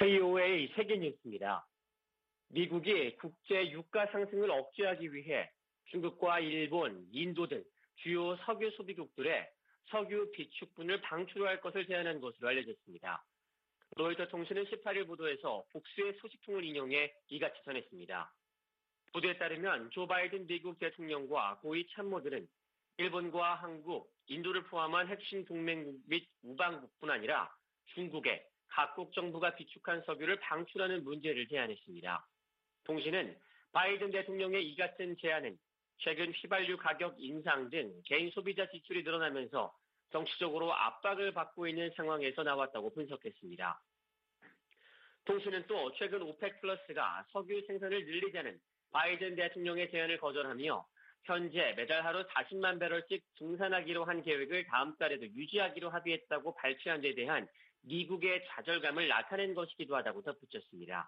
KOA 세계 뉴스입니다. 미국이 국제 유가 상승을 억제하기 위해 중국과 일본, 인도 등 주요 석유 소비국들의 석유 비축분을 방출할 것을 제안한 것으로 알려졌습니다. 로이터 통신은 18일 보도에서 복수의 소식통을 인용해 이같이 전했습니다. 보도에 따르면 조 바이든 미국 대통령과 고위 참모들은 일본과 한국, 인도를 포함한 핵심 동맹국 및 우방국뿐 아니라 중국에 각국 정부가 비축한 석유를 방출하는 문제를 제안했습니다. 통신은 바이든 대통령의 이 같은 제안은 최근 휘발유 가격 인상 등 개인 소비자 지출이 늘어나면서 정치적으로 압박을 받고 있는 상황에서 나왔다고 분석했습니다. 통신은 또 최근 오펙 플러스가 석유 생산을 늘리자는 바이든 대통령의 제안을 거절하며 현재 매달 하루 40만 배럴씩 증산하기로 한 계획을 다음 달에도 유지하기로 합의했다고 발표한 데 대한 미국의 좌절감을 나타낸 것이기도 하다고 덧붙였습니다.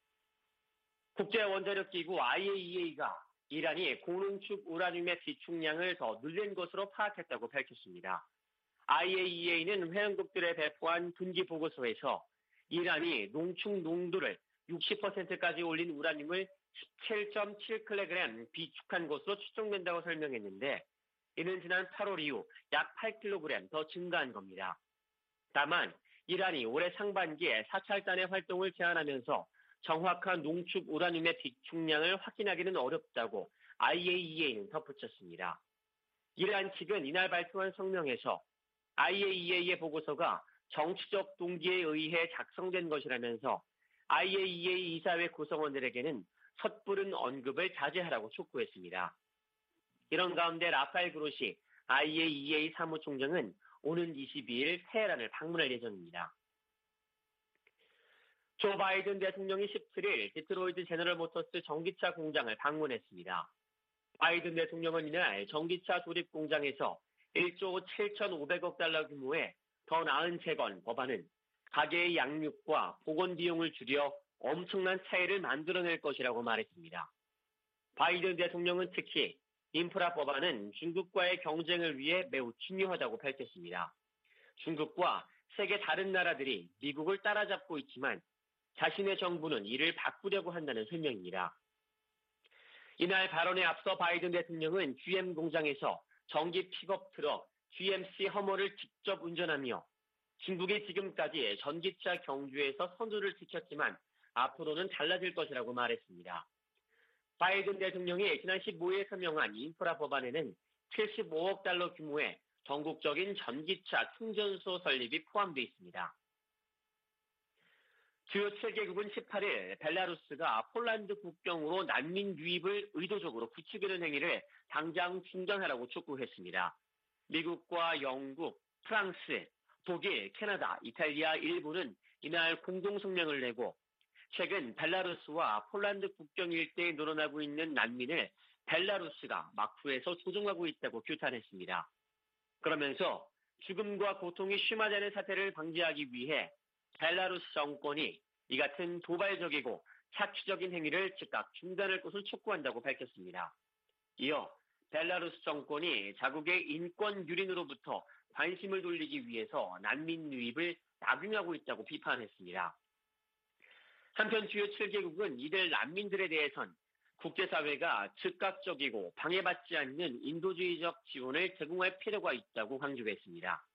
국제원자력기구 IAEA가 이란이 고농축 우라늄의 비축량을 더 늘린 것으로 파악했다고 밝혔습니다. IAEA는 회원국들에 배포한 분기 보고서에서 이란이 농축 농도를 60%까지 올린 우라늄을 17.7kg 비축한 것으로 추정된다고 설명했는데 이는 지난 8월 이후 약 8kg 더 증가한 겁니다. 다만 이란이 올해 상반기에 사찰단의 활동을 제한하면서 정확한 농축 우라늄의 비축량을 확인하기는 어렵다고 IAEA는 덧붙였습니다. 이란 측은 이날 발표한 성명에서 IAEA의 보고서가 정치적 동기에 의해 작성된 것이라면서 IAEA 이사회 구성원들에게는 섣부른 언급을 자제하라고 촉구했습니다. 이런 가운데 라파엘 그로시 IAEA 사무총장은 오는 22일 테헤란을 방문할 예정입니다. 조 바이든 대통령이 17일 디트로이트 제너럴 모터스 전기차 공장을 방문했습니다. 바이든 대통령은 이날 전기차 조립 공장에서 1조 7,500억 달러 규모의 더 나은 재건 법안은 가계의 양육과 보건 비용을 줄여 엄청난 차이를 만들어낼 것이라고 말했습니다. 바이든 대통령은 특히 인프라 법안은 중국과의 경쟁을 위해 매우 중요하다고 밝혔습니다. 중국과 세계 다른 나라들이 미국을 따라잡고 있지만 자신의 정부는 이를 바꾸려고 한다는 설명입니다. 이날 발언에 앞서 바이든 대통령은 GM 공장에서 전기 픽업 트럭 GMC 허머를 직접 운전하며 중국이 지금까지 전기차 경주에서 선두를 지켰지만 앞으로는 달라질 것이라고 말했습니다. 바이든 대통령이 지난 15일 서명한 인프라 법안에는 75억 달러 규모의 전국적인 전기차 충전소 설립이 포함되어 있습니다. 주요 7개국은 18일 벨라루스가 폴란드 국경으로 난민 유입을 의도적으로 부추기는 행위를 당장 중단하라고 촉구했습니다. 미국과 영국, 프랑스, 독일, 캐나다, 이탈리아, 일본은 이날 공동성명을 내고 최근 벨라루스와 폴란드 국경 일대에 늘어나고 있는 난민을 벨라루스가 막후에서 조종하고 있다고 규탄했습니다. 그러면서 죽음과 고통이 심화되는 사태를 방지하기 위해 벨라루스 정권이 이 같은 도발적이고 착취적인 행위를 즉각 중단할 것을 촉구한다고 밝혔습니다. 이어 벨라루스 정권이 자국의 인권 유린으로부터 관심을 돌리기 위해서 난민 유입을 낙용하고 있다고 비판했습니다. 한편 주요 7개국은 이들 난민들에 대해선 국제사회가 즉각적이고 방해받지 않는 인도주의적 지원을 제공할 필요가 있다고 강조했습니다.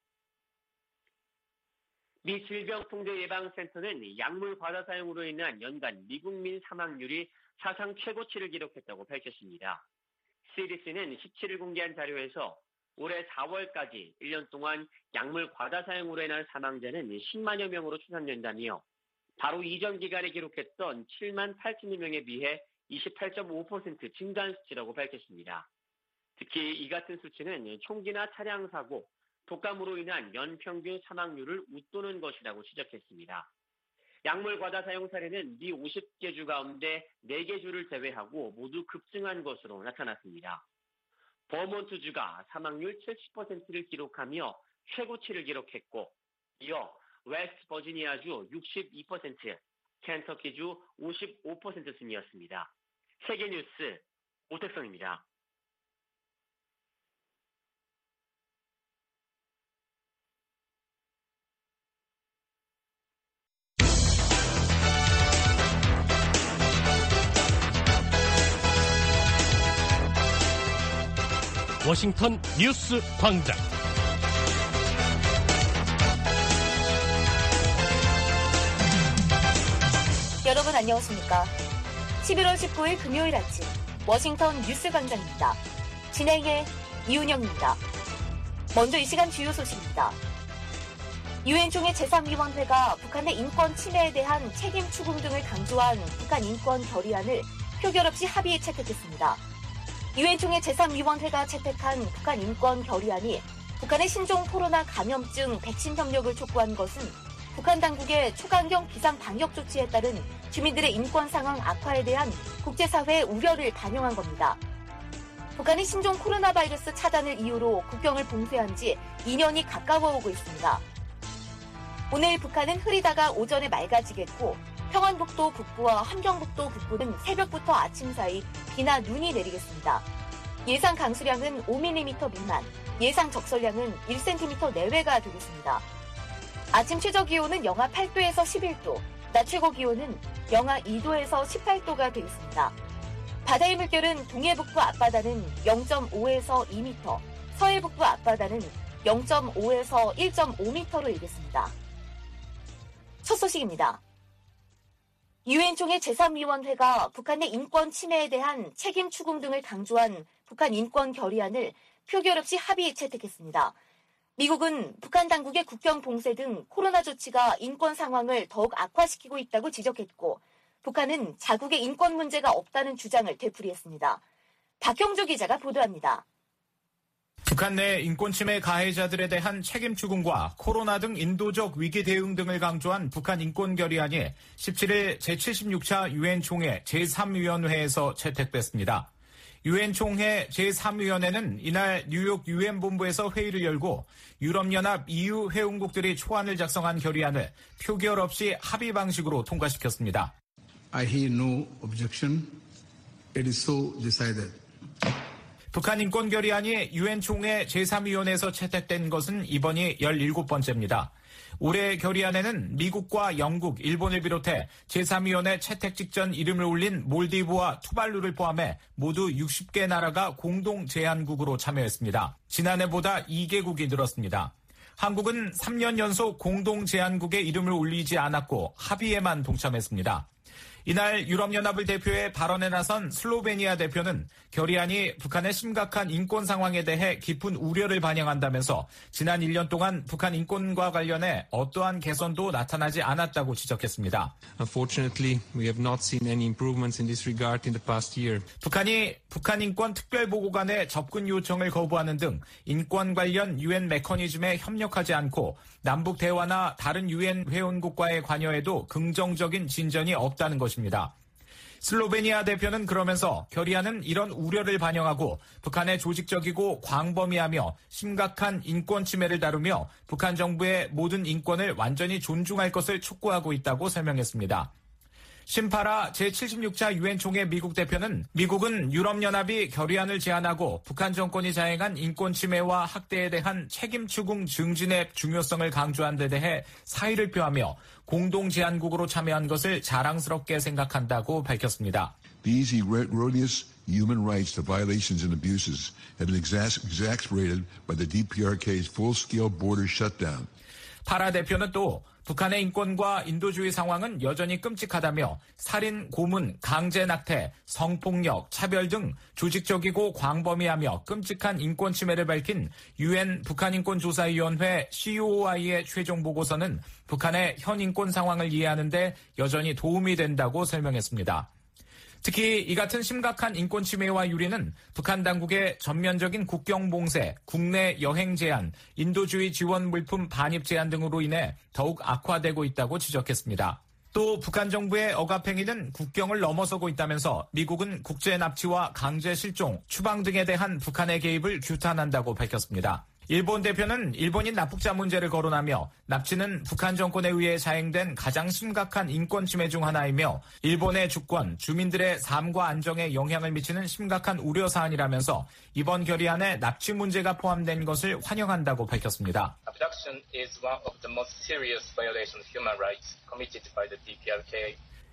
미 질병통제예방센터는 약물 과다 사용으로 인한 연간 미국민 사망률이 사상 최고치를 기록했다고 밝혔습니다. CDC는 17일 공개한 자료에서 올해 4월까지 1년 동안 약물 과다 사용으로 인한 사망자는 10만여 명으로 추산된다며 바로 이전 기간에 기록했던 7만 8천여 명에 비해 28.5% 증가한 수치라고 밝혔습니다. 특히 이 같은 수치는 총기나 차량 사고, 독감으로 인한 연평균 사망률을 웃도는 것이라고 지적했습니다. 약물 과다 사용 사례는 미 50개 주 가운데 4개 주를 제외하고 모두 급증한 것으로 나타났습니다. 버몬트주가 사망률 70%를 기록하며 최고치를 기록했고, 이어 웨스트 버지니아주 62%, 켄터키주 55% 순이었습니다. 세계뉴스 오택성입니다. 워싱턴 뉴스 광장. 여러분 안녕하십니까? 11월 19일 금요일 아침 워싱턴 뉴스 광장입니다. 진행의 이은영입니다. 먼저 이 시간 주요 소식입니다. 유엔 총회 제3위원회가 북한의 인권 침해에 대한 책임 추궁 등을 강조한 북한 인권 결의안을 표결 없이 합의에 채택했습니다. 유엔 총회 제3위원회가 채택한 북한 인권 결의안이 북한의 신종 코로나 감염증 백신 협력을 촉구한 것은 북한 당국의 초강경 비상 방역 조치에 따른 주민들의 인권 상황 악화에 대한 국제사회의 우려를 반영한 겁니다. 북한이 신종 코로나 바이러스 차단을 이유로 국경을 봉쇄한 지 2년이 가까워오고 있습니다. 오늘 북한은 흐리다가 오전에 맑아지겠고 평안북도 북부와 함경북도 북부는 새벽부터 아침 사이 비나 눈이 내리겠습니다. 예상 강수량은 5mm 미만, 예상 적설량은 1cm 내외가 되겠습니다. 아침 최저 기온은 영하 8도에서 11도, 낮 최고 기온은 영하 2도에서 18도가 되겠습니다. 바다의 물결은 동해북부 앞바다는 0.5에서 2m, 서해북부 앞바다는 0.5에서 1.5m로 일겠습니다. 첫 소식입니다. 유엔 총회 제3위원회가 북한의 인권 침해에 대한 책임 추궁 등을 강조한 북한 인권 결의안을 표결 없이 합의에 채택했습니다. 미국은 북한 당국의 국경 봉쇄 등 코로나 조치가 인권 상황을 더욱 악화시키고 있다고 지적했고 북한은 자국의 인권 문제가 없다는 주장을 되풀이했습니다. 박형주 기자가 보도합니다. 북한 내 인권 침해 가해자들에 대한 책임 추궁과 코로나 등 인도적 위기 대응 등을 강조한 북한 인권 결의안이 17일 제76차 유엔 총회 제3위원회에서 채택됐습니다. 유엔 총회 제3위원회는 이날 뉴욕 유엔 본부에서 회의를 열고 유럽연합 EU 회원국들이 초안을 작성한 결의안을 표결 없이 합의 방식으로 통과시켰습니다. I hear no objection. It is so decided. 북한 인권 결의안이 유엔 총회 제3위원회에서 채택된 것은 이번이 17번째입니다. 올해 결의안에는 미국과 영국, 일본을 비롯해 제3위원회 채택 직전 이름을 올린 몰디브와 투발루를 포함해 모두 60개 나라가 공동 제안국으로 참여했습니다. 지난해보다 2개국이 늘었습니다. 한국은 3년 연속 공동 제안국에 이름을 올리지 않았고 합의에만 동참했습니다. 이날 유럽연합을 대표해 발언에 나선 슬로베니아 대표는 결의안이 북한의 심각한 인권 상황에 대해 깊은 우려를 반영한다면서 지난 1년 동안 북한 인권과 관련해 어떠한 개선도 나타나지 않았다고 지적했습니다. Unfortunately, we have not seen any improvements in this regard in the past year. 북한이 북한 인권 특별보고관의 접근 요청을 거부하는 등 인권 관련 유엔 메커니즘에 협력하지 않고 남북 대화나 다른 유엔 회원국과의 관여에도 긍정적인 진전이 없다는 것입니다. 슬로베니아 대표는 그러면서 결의안은 이런 우려를 반영하고 북한의 조직적이고 광범위하며 심각한 인권 침해를 다루며 북한 정부의 모든 인권을 완전히 존중할 것을 촉구하고 있다고 설명했습니다. 심파라 제76차 유엔 총회 미국 대표는 미국은 유럽연합이 결의안을 제안하고 북한 정권이 자행한 인권 침해와 학대에 대한 책임 추궁 증진의 중요성을 강조한 데 대해 사의를 표하며 공동 제안국으로 참여한 것을 자랑스럽게 생각한다고 밝혔습니다. These erroneous human rights violations and abuses have been exacerbated by the DPRK's full-scale border shutdown. 파라 대표는 또 북한의 인권과 인도주의 상황은 여전히 끔찍하다며 살인, 고문, 강제 낙태, 성폭력, 차별 등 조직적이고 광범위하며 끔찍한 인권 침해를 밝힌 유엔 북한인권조사위원회 COI의 최종 보고서는 북한의 현 인권 상황을 이해하는 데 여전히 도움이 된다고 설명했습니다. 특히 이 같은 심각한 인권 침해와 유리는 북한 당국의 전면적인 국경 봉쇄, 국내 여행 제한, 인도주의 지원 물품 반입 제한 등으로 인해 더욱 악화되고 있다고 지적했습니다. 또 북한 정부의 억압행위는 국경을 넘어서고 있다면서 미국은 국제 납치와 강제 실종, 추방 등에 대한 북한의 개입을 규탄한다고 밝혔습니다. 일본 대표는 일본인 납북자 문제를 거론하며 납치는 북한 정권에 의해 자행된 가장 심각한 인권 침해 중 하나이며 일본의 주권, 주민들의 삶과 안정에 영향을 미치는 심각한 우려 사안이라면서 이번 결의안에 납치 문제가 포함된 것을 환영한다고 밝혔습니다. Abduction is one of the most serious violations of human rights committed by the DPRK.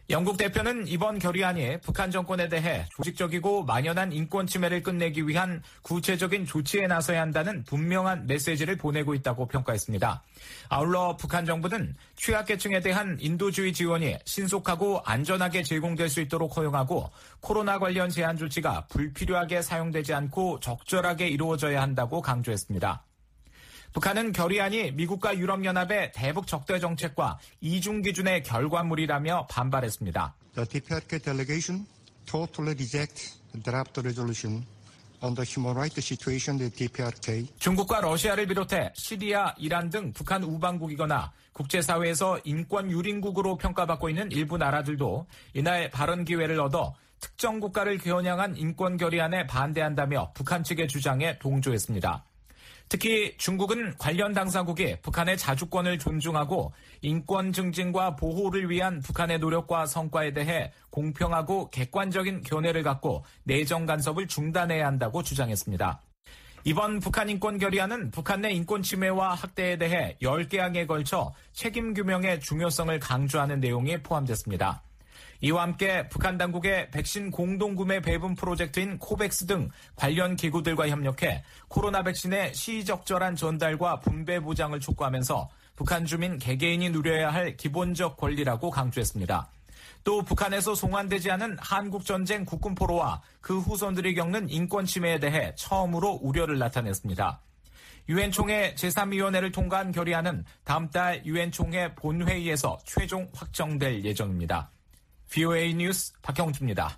영국 대표는 이번 결의안이 북한 정권에 대해 조직적이고 만연한 인권 침해를 끝내기 위한 구체적인 조치에 나서야 한다는 분명한 메시지를 보내고 있다고 평가했습니다. 아울러 북한 정부는 취약계층에 대한 인도주의 지원이 신속하고 안전하게 제공될 수 있도록 허용하고 코로나 관련 제한 조치가 불필요하게 사용되지 않고 적절하게 이루어져야 한다고 강조했습니다. 북한은 결의안이 미국과 유럽연합의 대북 적대 정책과 이중 기준의 결과물이라며 반발했습니다. The DPRK delegation totally reject the draft resolution on the human rights situation in DPRK. 중국과 러시아를 비롯해 시리아, 이란 등 북한 우방국이거나 국제사회에서 인권 유린국으로 평가받고 있는 일부 나라들도 이날 발언 기회를 얻어 특정 국가를 겨냥한 인권 결의안에 반대한다며 북한 측의 주장에 동조했습니다. 특히 중국은 관련 당사국이 북한의 자주권을 존중하고 인권 증진과 보호를 위한 북한의 노력과 성과에 대해 공평하고 객관적인 견해를 갖고 내정 간섭을 중단해야 한다고 주장했습니다. 이번 북한 인권 결의안은 북한 내 인권 침해와 학대에 대해 10개항에 걸쳐 책임 규명의 중요성을 강조하는 내용이 포함됐습니다. 이와 함께 북한 당국의 백신 공동구매 배분 프로젝트인 코백스 등 관련 기구들과 협력해 코로나 백신의 시적절한 전달과 분배 보장을 촉구하면서 북한 주민 개개인이 누려야 할 기본적 권리라고 강조했습니다. 또 북한에서 송환되지 않은 한국전쟁 국군 포로와 그 후손들이 겪는 인권 침해에 대해 처음으로 우려를 나타냈습니다. 유엔 총회 제3위원회를 통과한 결의안은 다음 달 유엔 총회 본회의에서 최종 확정될 예정입니다. VOA 뉴스 박형주입니다.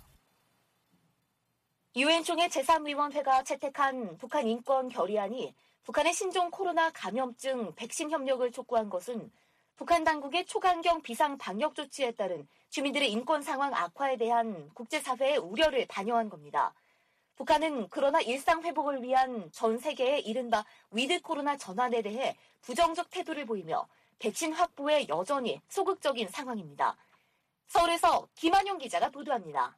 유엔 총회 제3위원회가 채택한 북한 인권 결의안이 북한의 신종 코로나 감염증 백신 협력을 촉구한 것은 북한 당국의 초강경 비상 방역 조치에 따른 주민들의 인권 상황 악화에 대한 국제사회의 우려를 반영한 겁니다. 북한은 그러나 일상 회복을 위한 전 세계의 이른바 위드 코로나 전환에 대해 부정적 태도를 보이며 백신 확보에 여전히 소극적인 상황입니다. 서울에서 김한용 기자가 보도합니다.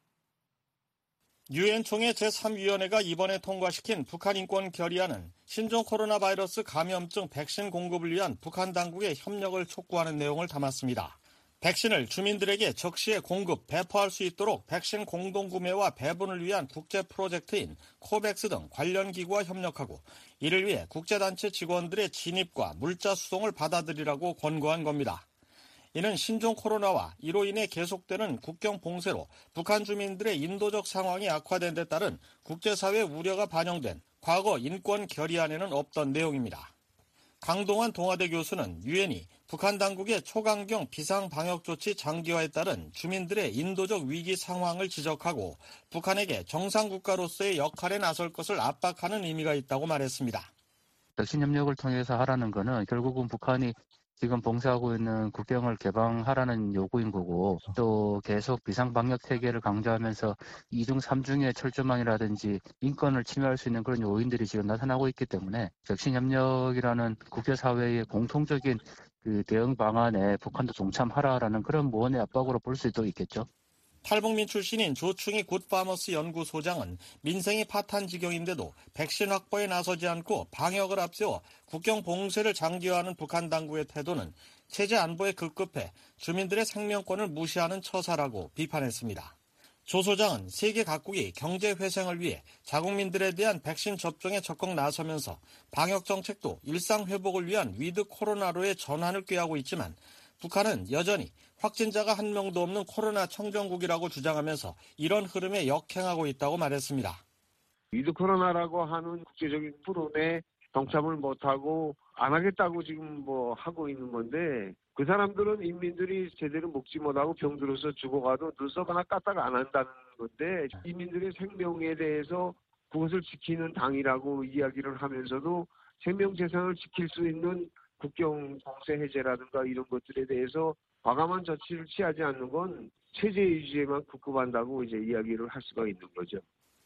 유엔 총회 제3위원회가 이번에 통과시킨 북한 인권 결의안은 신종 코로나 바이러스 감염증 백신 공급을 위한 북한 당국의 협력을 촉구하는 내용을 담았습니다. 백신을 주민들에게 적시에 공급, 배포할 수 있도록 백신 공동구매와 배분을 위한 국제 프로젝트인 코백스 등 관련 기구와 협력하고 이를 위해 국제단체 직원들의 진입과 물자 수송을 받아들이라고 권고한 겁니다. 이는 신종 코로나와 이로 인해 계속되는 국경 봉쇄로 북한 주민들의 인도적 상황이 악화된 데 따른 국제사회 우려가 반영된 과거 인권 결의안에는 없던 내용입니다. 강동환 동아대 교수는 유엔이 북한 당국의 초강경 비상방역조치 장기화에 따른 주민들의 인도적 위기 상황을 지적하고 북한에게 정상국가로서의 역할에 나설 것을 압박하는 의미가 있다고 말했습니다. 백신 협력을 통해서 하라는 것은 결국은 북한이 지금 봉쇄하고 있는 국경을 개방하라는 요구인 거고 또 계속 비상방역 체계를 강조하면서 2중, 3중의 철조망이라든지 인권을 침해할 수 있는 그런 요인들이 지금 나타나고 있기 때문에 백신 협력이라는 국제사회의 공통적인 그 대응 방안에 북한도 동참하라라는 그런 무언의 압박으로 볼 수도 있겠죠. 탈북민 출신인 조충희 굿파머스 연구소장은 민생이 파탄 지경인데도 백신 확보에 나서지 않고 방역을 앞세워 국경 봉쇄를 장기화하는 북한 당국의 태도는 체제 안보에 급급해 주민들의 생명권을 무시하는 처사라고 비판했습니다. 조 소장은 세계 각국이 경제 회생을 위해 자국민들에 대한 백신 접종에 적극 나서면서 방역 정책도 일상 회복을 위한 위드 코로나로의 전환을 꾀하고 있지만 북한은 여전히 확진자가 한 명도 없는 코로나 청정국이라고 주장하면서 이런 흐름에 역행하고 있다고 말했습니다. 위드 코로나라고 하는 국제적인 토론에 동참을 못하고 안 하겠다고 지금 하고 있는 건데 그 사람들은 인민들이 제대로 먹지 못하고 병들어서 죽어가도 눈썹 하나 까딱 안 한다는 건데 인민들의 생명에 대해서 그것을 지키는 당이라고 이야기를 하면서도 생명 재산을 지킬 수 있는 국경 봉쇄 해제라든가 이런 것들에 대해서 과감한 조치를 취하지 않는 건 체제 유지에만 급급한다고 이제 이야기를 할 수가 있는 거죠.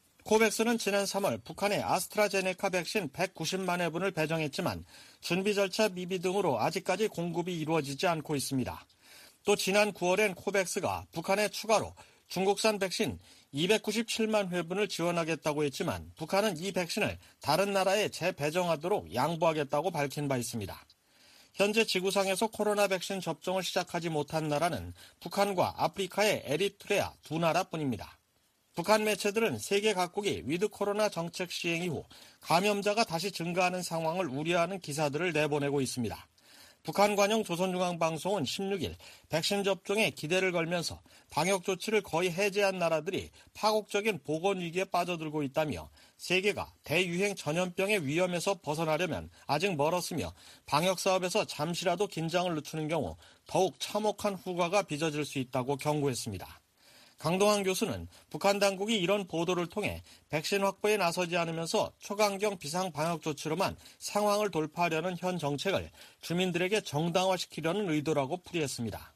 코백스는 지난 3월 북한의 아스트라제네카 백신 190만 회분을 배정했지만 준비 절차 미비 등으로 아직까지 공급이 이루어지지 않고 있습니다. 또 지난 9월엔 코백스가 북한에 추가로 중국산 백신 297만 회분을 지원하겠다고 했지만 북한은 이 백신을 다른 나라에 재배정하도록 양보하겠다고 밝힌 바 있습니다. 현재 지구상에서 코로나 백신 접종을 시작하지 못한 나라는 북한과 아프리카의 에리트레아 두 나라뿐입니다. 북한 매체들은 세계 각국이 위드 코로나 정책 시행 이후 감염자가 다시 증가하는 상황을 우려하는 기사들을 내보내고 있습니다. 북한 관영 조선중앙방송은 16일 백신 접종에 기대를 걸면서 방역 조치를 거의 해제한 나라들이 파국적인 보건 위기에 빠져들고 있다며 세계가 대유행 전염병의 위험에서 벗어나려면 아직 멀었으며 방역 사업에서 잠시라도 긴장을 늦추는 경우 더욱 참혹한 후과가 빚어질 수 있다고 경고했습니다. 강동환 교수는 북한 당국이 이런 보도를 통해 백신 확보에 나서지 않으면서 초강경 비상 방역 조치로만 상황을 돌파하려는 현 정책을 주민들에게 정당화시키려는 의도라고 풀이했습니다.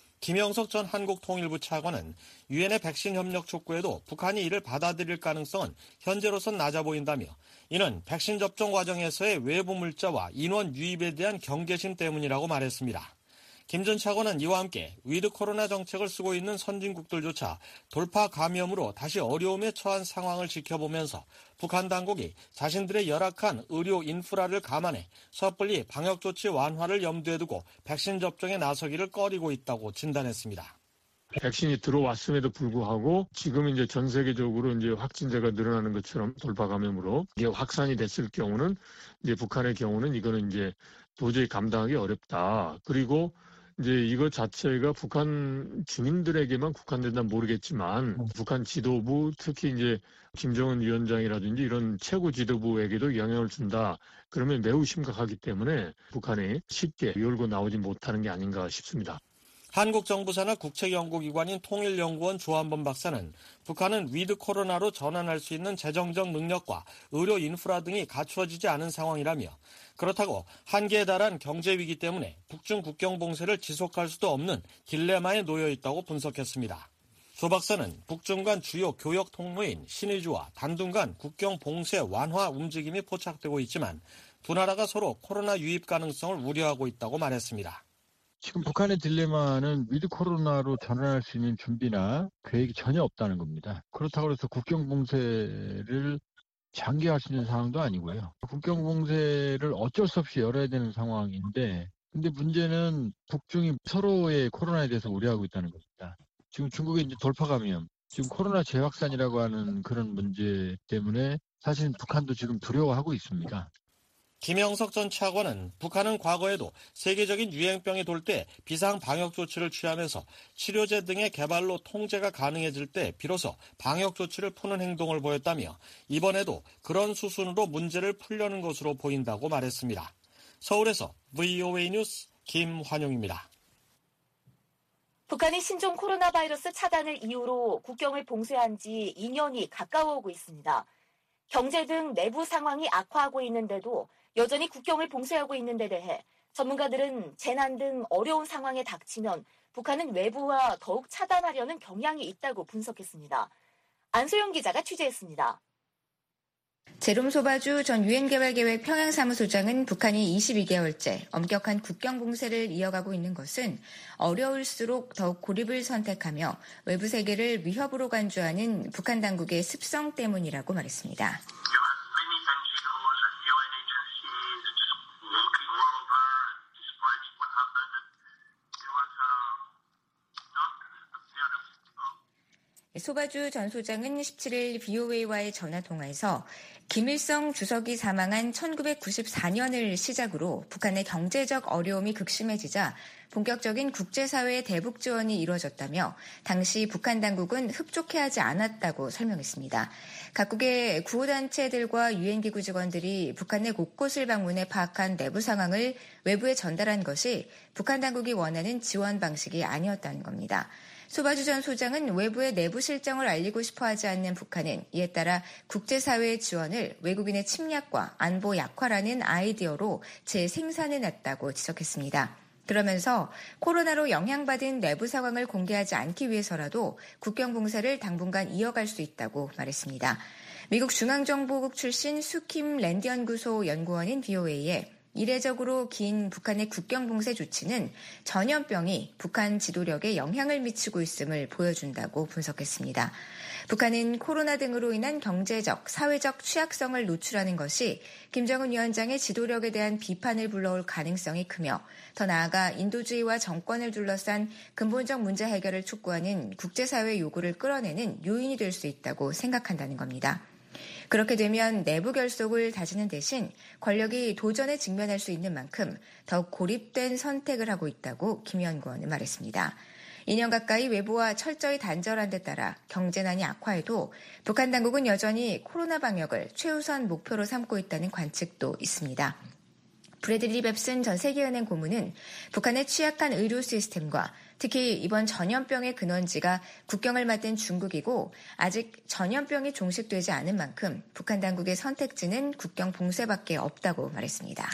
김영석 전 한국통일부 차관은 유엔의 백신 협력 촉구에도 북한이 이를 받아들일 가능성은 현재로선 낮아 보인다며 이는 백신 접종 과정에서의 외부 물자와 인원 유입에 대한 경계심 때문이라고 말했습니다. 김 전 차관은 이와 함께 위드 코로나 정책을 쓰고 있는 선진국들조차 돌파 감염으로 다시 어려움에 처한 상황을 지켜보면서 북한 당국이 자신들의 열악한 의료 인프라를 감안해 섣불리 방역조치 완화를 염두에 두고 백신 접종에 나서기를 꺼리고 있다고 진단했습니다. 백신이 들어왔음에도 불구하고 지금 이제 전 세계적으로 이제 확진자가 늘어나는 것처럼 돌파 감염으로 이게 확산이 됐을 경우는 이제 북한의 경우는 이거는 이제 도저히 감당하기 어렵다. 그리고 이제 이것 자체가 북한 주민들에게만 국한된다면 모르겠지만 북한 지도부 특히 이제 김정은 위원장이라든지 이런 최고 지도부에게도 영향을 준다. 그러면 매우 심각하기 때문에 북한이 쉽게 열고 나오지 못하는 게 아닌가 싶습니다. 한국 정부 산하 국책연구기관인 통일연구원 조한범 박사는 북한은 위드 코로나로 전환할 수 있는 재정적 능력과 의료 인프라 등이 갖추어지지 않은 상황이라며 그렇다고 한계에 달한 경제위기 때문에 북중 국경 봉쇄를 지속할 수도 없는 딜레마에 놓여 있다고 분석했습니다. 조 박사는 북중 간 주요 교역 통로인 신의주와 단둥 간 국경 봉쇄 완화 움직임이 포착되고 있지만 두 나라가 서로 코로나 유입 가능성을 우려하고 있다고 말했습니다. 지금 북한의 딜레마는 위드 코로나로 전환할 수 있는 준비나 계획이 전혀 없다는 겁니다. 그렇다고 해서 국경 봉쇄를 장기할 수 있는 상황도 아니고요. 국경 봉쇄를 어쩔 수 없이 열어야 되는 상황인데 근데 문제는 북중이 서로의 코로나에 대해서 우려하고 있다는 겁니다. 지금 중국의 이제 돌파 감염, 지금 코로나 재확산이라고 하는 그런 문제 때문에 사실 북한도 지금 두려워하고 있습니다. 김영석 전 차관은 북한은 과거에도 세계적인 유행병이 돌 때 비상 방역 조치를 취하면서 치료제 등의 개발로 통제가 가능해질 때 비로소 방역 조치를 푸는 행동을 보였다며 이번에도 그런 수순으로 문제를 풀려는 것으로 보인다고 말했습니다. 서울에서 VOA 뉴스 김환용입니다. 북한이 신종 코로나 바이러스 차단을 이유로 국경을 봉쇄한 지 2년이 가까워오고 있습니다. 경제 등 내부 상황이 악화하고 있는데도 여전히 국경을 봉쇄하고 있는 데 대해 전문가들은 재난 등 어려운 상황에 닥치면 북한은 외부와 더욱 차단하려는 경향이 있다고 분석했습니다. 안소영 기자가 취재했습니다. 제롬 소바주 전 유엔개발계획 평양사무소장은 북한이 22개월째 엄격한 국경 봉쇄를 이어가고 있는 것은 어려울수록 더욱 고립을 선택하며 외부 세계를 위협으로 간주하는 북한 당국의 습성 때문이라고 말했습니다. 소바주 전 소장은 17일 VOA와의 전화통화에서 김일성 주석이 사망한 1994년을 시작으로 북한의 경제적 어려움이 극심해지자 본격적인 국제사회의 대북 지원이 이루어졌다며 당시 북한 당국은 흡족해하지 않았다고 설명했습니다. 각국의 구호단체들과 유엔기구 직원들이 북한의 곳곳을 방문해 파악한 내부 상황을 외부에 전달한 것이 북한 당국이 원하는 지원 방식이 아니었다는 겁니다. 소바주 전 소장은 외부의 내부 실정을 알리고 싶어하지 않는 북한은 이에 따라 국제사회의 지원을 외국인의 침략과 안보 약화라는 아이디어로 재생산해놨다고 지적했습니다. 그러면서 코로나로 영향받은 내부 상황을 공개하지 않기 위해서라도 국경 봉쇄를 당분간 이어갈 수 있다고 말했습니다. 미국 중앙정보국 출신 수킴 랜드 연구소 연구원인 VOA에 이례적으로 긴 북한의 국경 봉쇄 조치는 전염병이 북한 지도력에 영향을 미치고 있음을 보여준다고 분석했습니다. 북한은 코로나 등으로 인한 경제적, 사회적 취약성을 노출하는 것이 김정은 위원장의 지도력에 대한 비판을 불러올 가능성이 크며 더 나아가 인도주의와 정권을 둘러싼 근본적 문제 해결을 촉구하는 국제사회의 요구를 끌어내는 요인이 될 수 있다고 생각한다는 겁니다. 그렇게 되면 내부 결속을 다지는 대신 권력이 도전에 직면할 수 있는 만큼 더욱 고립된 선택을 하고 있다고 김 연구원은 말했습니다. 2년 가까이 외부와 철저히 단절한 데 따라 경제난이 악화해도 북한 당국은 여전히 코로나 방역을 최우선 목표로 삼고 있다는 관측도 있습니다. 브래들리 뱁슨 전 세계은행 고문은 북한의 취약한 의료 시스템과 특히 이번 전염병의 근원지가 국경을 맞댄 중국이고 아직 전염병이 종식되지 않은 만큼 북한 당국의 선택지는 국경 봉쇄밖에 없다고 말했습니다.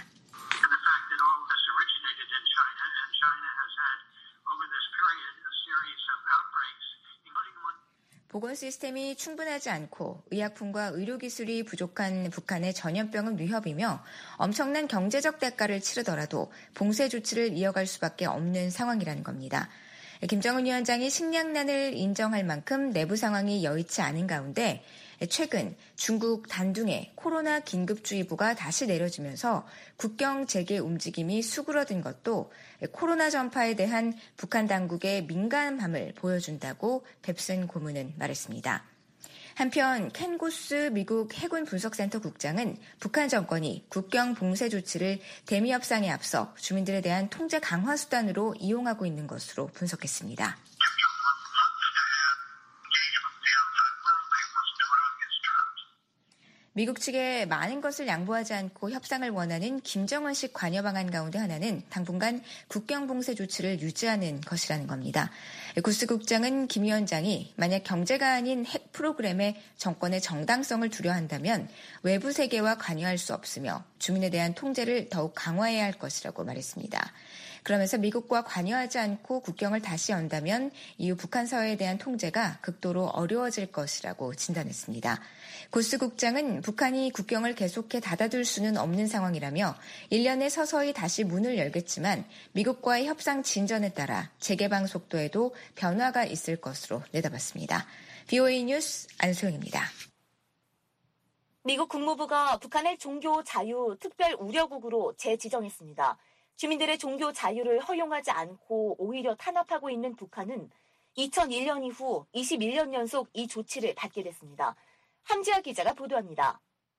보건 시스템이 충분하지 않고 의약품과 의료기술이 부족한 북한의 전염병은 위협이며 엄청난 경제적 대가를 치르더라도 봉쇄 조치를 이어갈 수밖에 없는 상황이라는 겁니다. 김정은 위원장이 식량난을 인정할 만큼 내부 상황이 여의치 않은 가운데 최근 중국 단둥에 코로나 긴급주의보가 다시 내려지면서 국경 재개 움직임이 수그러든 것도 코로나 전파에 대한 북한 당국의 민감함을 보여준다고 뱁슨 고문은 말했습니다. 한편 켄 고스 미국 해군 분석센터 국장은 북한 정권이 국경 봉쇄 조치를 대미 협상에 앞서 주민들에 대한 통제 강화 수단으로 이용하고 있는 것으로 분석했습니다. 미국 측에 많은 것을 양보하지 않고 협상을 원하는 김정은식 관여 방안 가운데 하나는 당분간 국경 봉쇄 조치를 유지하는 것이라는 겁니다. 구스 국장은 김 위원장이 만약 경제가 아닌 핵 프로그램에 정권의 정당성을 두려워한다면 외부 세계와 관여할 수 없으며 주민에 대한 통제를 더욱 강화해야 할 것이라고 말했습니다. 그러면서 미국과 관여하지 않고 국경을 다시 연다면 이후 북한 사회에 대한 통제가 극도로 어려워질 것이라고 진단했습니다. 고스 국장은 북한이 국경을 계속해 닫아둘 수는 없는 상황이라며 1년에 서서히 다시 문을 열겠지만 미국과의 협상 진전에 따라 재개방 속도에도 변화가 있을 것으로 내다봤습니다. VOA 뉴스 안소영입니다. 미국 국무부가 북한을 종교 자유 특별 우려국으로 재지정했습니다. 주민들의 종교 자유를 허용하지 않고 오히려 탄압하고 있는 북한은 2001년 이후 21년 연속 이 조치를 받게 됐습니다. 함지아 기자가 보도합니다.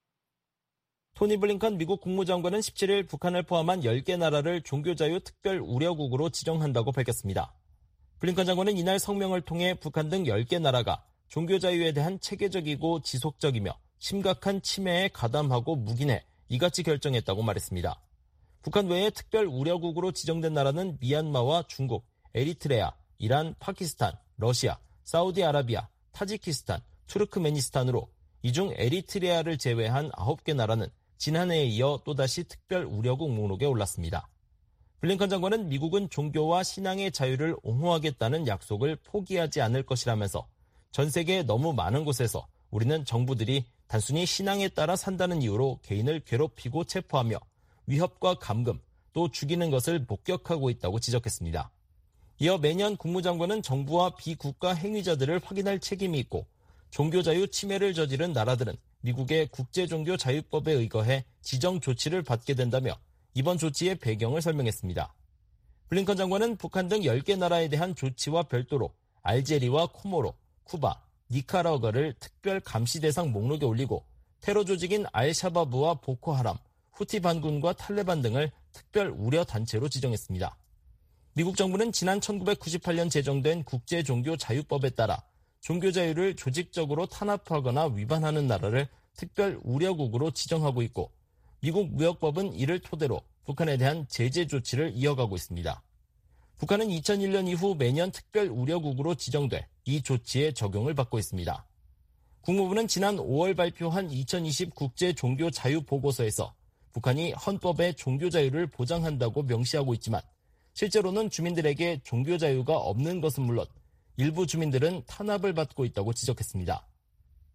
토니 블링컨 미국 국무장관은 17일 북한을 포함한 10개 나라를 종교자유 특별 우려국으로 지정한다고 밝혔습니다. 블링컨 장관은 이날 성명을 통해 북한 등 10개 나라가 종교자유에 대한 체계적이고 지속적이며 심각한 침해에 가담하고 묵인해 이같이 결정했다고 말했습니다. 북한 외에 특별 우려국으로 지정된 나라는 미얀마와 중국, 에리트레아, 이란, 파키스탄, 러시아, 사우디아라비아, 타지키스탄, 투르크메니스탄으로 이 중 에리트레아를 제외한 9개 나라는 지난해에 이어 또다시 특별 우려국 목록에 올랐습니다. 블링컨 장관은 미국은 종교와 신앙의 자유를 옹호하겠다는 약속을 포기하지 않을 것이라면서 전 세계 너무 많은 곳에서 우리는 정부들이 단순히 신앙에 따라 산다는 이유로 개인을 괴롭히고 체포하며 위협과 감금, 또 죽이는 것을 목격하고 있다고 지적했습니다. 이어 매년 국무장관은 정부와 비국가 행위자들을 확인할 책임이 있고 종교자유 침해를 저지른 나라들은 미국의 국제종교자유법에 의거해 지정 조치를 받게 된다며 이번 조치의 배경을 설명했습니다. 블링컨 장관은 북한 등 10개 나라에 대한 조치와 별도로 알제리와 코모로, 쿠바, 니카라과를 특별 감시 대상 목록에 올리고 테러 조직인 알샤바브와 보코하람, 후티 반군과 탈레반 등을 특별 우려 단체로 지정했습니다. 미국 정부는 지난 1998년 제정된 국제종교자유법에 따라 종교자유를 조직적으로 탄압하거나 위반하는 나라를 특별 우려국으로 지정하고 있고 미국 무역법은 이를 토대로 북한에 대한 제재 조치를 이어가고 있습니다. 북한은 2001년 이후 매년 특별 우려국으로 지정돼 이 조치의 적용을 받고 있습니다. 국무부는 지난 5월 발표한 2020 국제종교자유보고서에서 북한이 헌법에 종교자유를 보장한다고 명시하고 있지만 실제로는 주민들에게 종교자유가 없는 것은 물론 일부 주민들은 탄압을 받고 있다고 지적했습니다.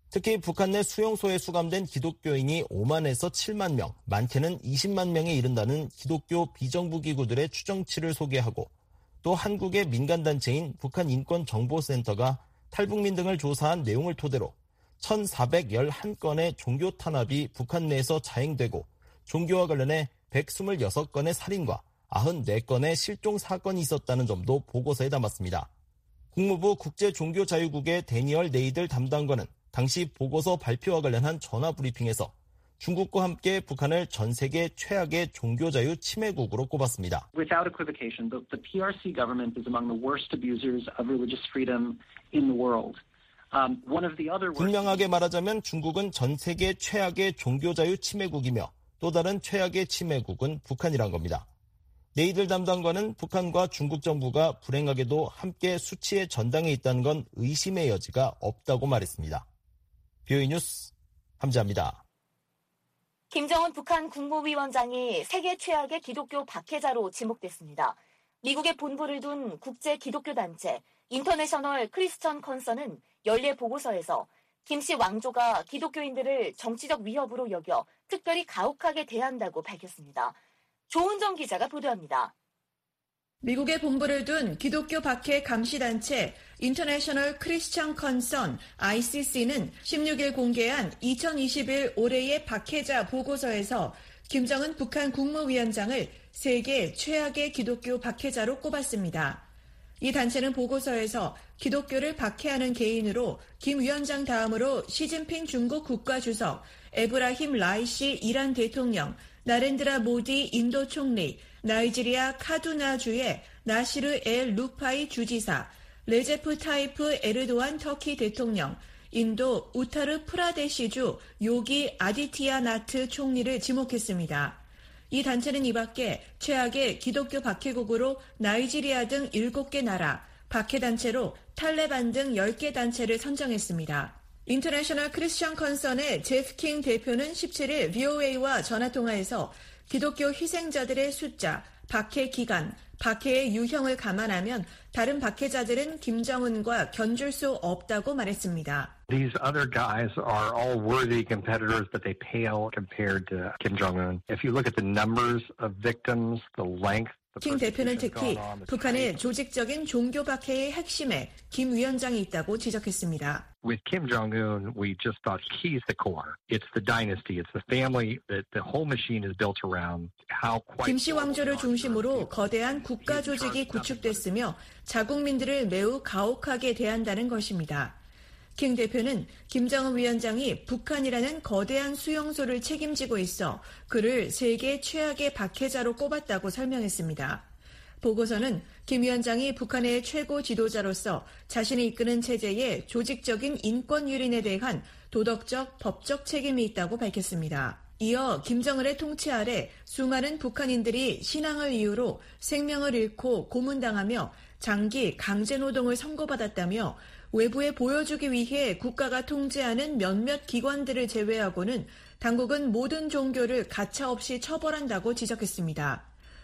특히 북한 내 수용소에 수감된 기독교인이 5만에서 7만 명, 많게는 20만 명에 이른다는 기독교 비정부 기구들의 추정치를 소개하고 또 한국의 민간단체인 북한인권정보센터가 탈북민 등을 조사한 내용을 토대로 1,411건의 종교 탄압이 북한 내에서 자행되고 종교와 관련해 126건의 살인과 94건의 실종 사건이 있었다는 점도 보고서에 담았습니다. 국무부 국제종교자유국의 데니얼 네이들 담당관은 당시 보고서 발표와 관련한 전화 브리핑에서 중국과 함께 북한을 전 세계 최악의 종교자유 침해국으로 꼽았습니다. Without equivocation, the PRC government is among the worst abusers of religious freedom in the world. 분명하게 말하자면 중국은 전 세계 최악의 종교자유 침해국이며 또 다른 최악의 침해국은 북한이란 겁니다. 네이들 담당관은 북한과 중국 정부가 불행하게도 함께 수치의 전당에 있다는 건 의심의 여지가 없다고 말했습니다. BOE 뉴스 함지아입니다. 김정은 북한 국무위원장이 세계 최악의 기독교 박해자로 지목됐습니다. 미국에 본부를 둔 국제 기독교 단체 인터내셔널 크리스천 컨선은 연례 보고서에서 김씨 왕조가 기독교인들을 정치적 위협으로 여겨 특별히 가혹하게 대한다고 밝혔습니다. 조은정 기자가 보도합니다. 미국에 본부를 둔 기독교 박해 감시단체 인터내셔널 크리스천 컨선 ICC는 16일 공개한 2021 올해의 박해자 보고서에서 김정은 북한 국무위원장을 세계 최악의 기독교 박해자로 꼽았습니다. 이 단체는 보고서에서 기독교를 박해하는 개인으로 김 위원장 다음으로 시진핑 중국 국가주석, 에브라힘 라이시 이란 대통령, 나렌드라 모디 인도 총리, 나이지리아 카두나주의 나시르 엘 루파이 주지사, 레제프 타이프 에르도안 터키 대통령, 인도 우타르 프라데시주 요기 아디티아나트 총리를 지목했습니다. 이 단체는 이 밖에 최악의 기독교 박해국으로 나이지리아 등 7개 나라, 박해단체로 탈레반 등 10개 단체를 선정했습니다. 인터내셔널 크리스천 컨선의 제프 킹 대표는 17일 VOA와 전화통화에서 기독교 희생자들의 숫자, 박해 기간, 박해의 유형을 감안하면 다른 박해자들은 김정은과 견줄 수 없다고 말했습니다. These other guys are all worthy competitors, but they pale compared to Kim Jong-un. If you look at the numbers of victims, the length, 킹 대표는 특히 북한의 조직적인 종교 박해의 핵심에 김 위원장이 있다고 지적했습니다. With Kim Jong-un, we just thought he's the core. It's the dynasty. It's the family that the whole machine is built around. 김씨 왕조를 중심으로 거대한 국가 조직이 구축됐으며 자국민들을 매우 가혹하게 대한다는 것입니다. 킹 대표는 김정은 위원장이 북한이라는 거대한 수용소를 책임지고 있어 그를 세계 최악의 박해자로 꼽았다고 설명했습니다. 보고서는 김 위원장이 북한의 최고 지도자로서 자신이 이끄는 체제의 조직적인 인권 유린에 대한 도덕적, 법적 책임이 있다고 밝혔습니다. 이어 김정은의 통치 아래 수많은 북한인들이 신앙을 이유로 생명을 잃고 고문당하며 장기 강제노동을 선고받았다며 외부에 보여주기 위해 국가가 통제하는 몇몇 기관들을 제외하고는 당국은 모든 종교를 가차없이 처벌한다고 지적했습니다.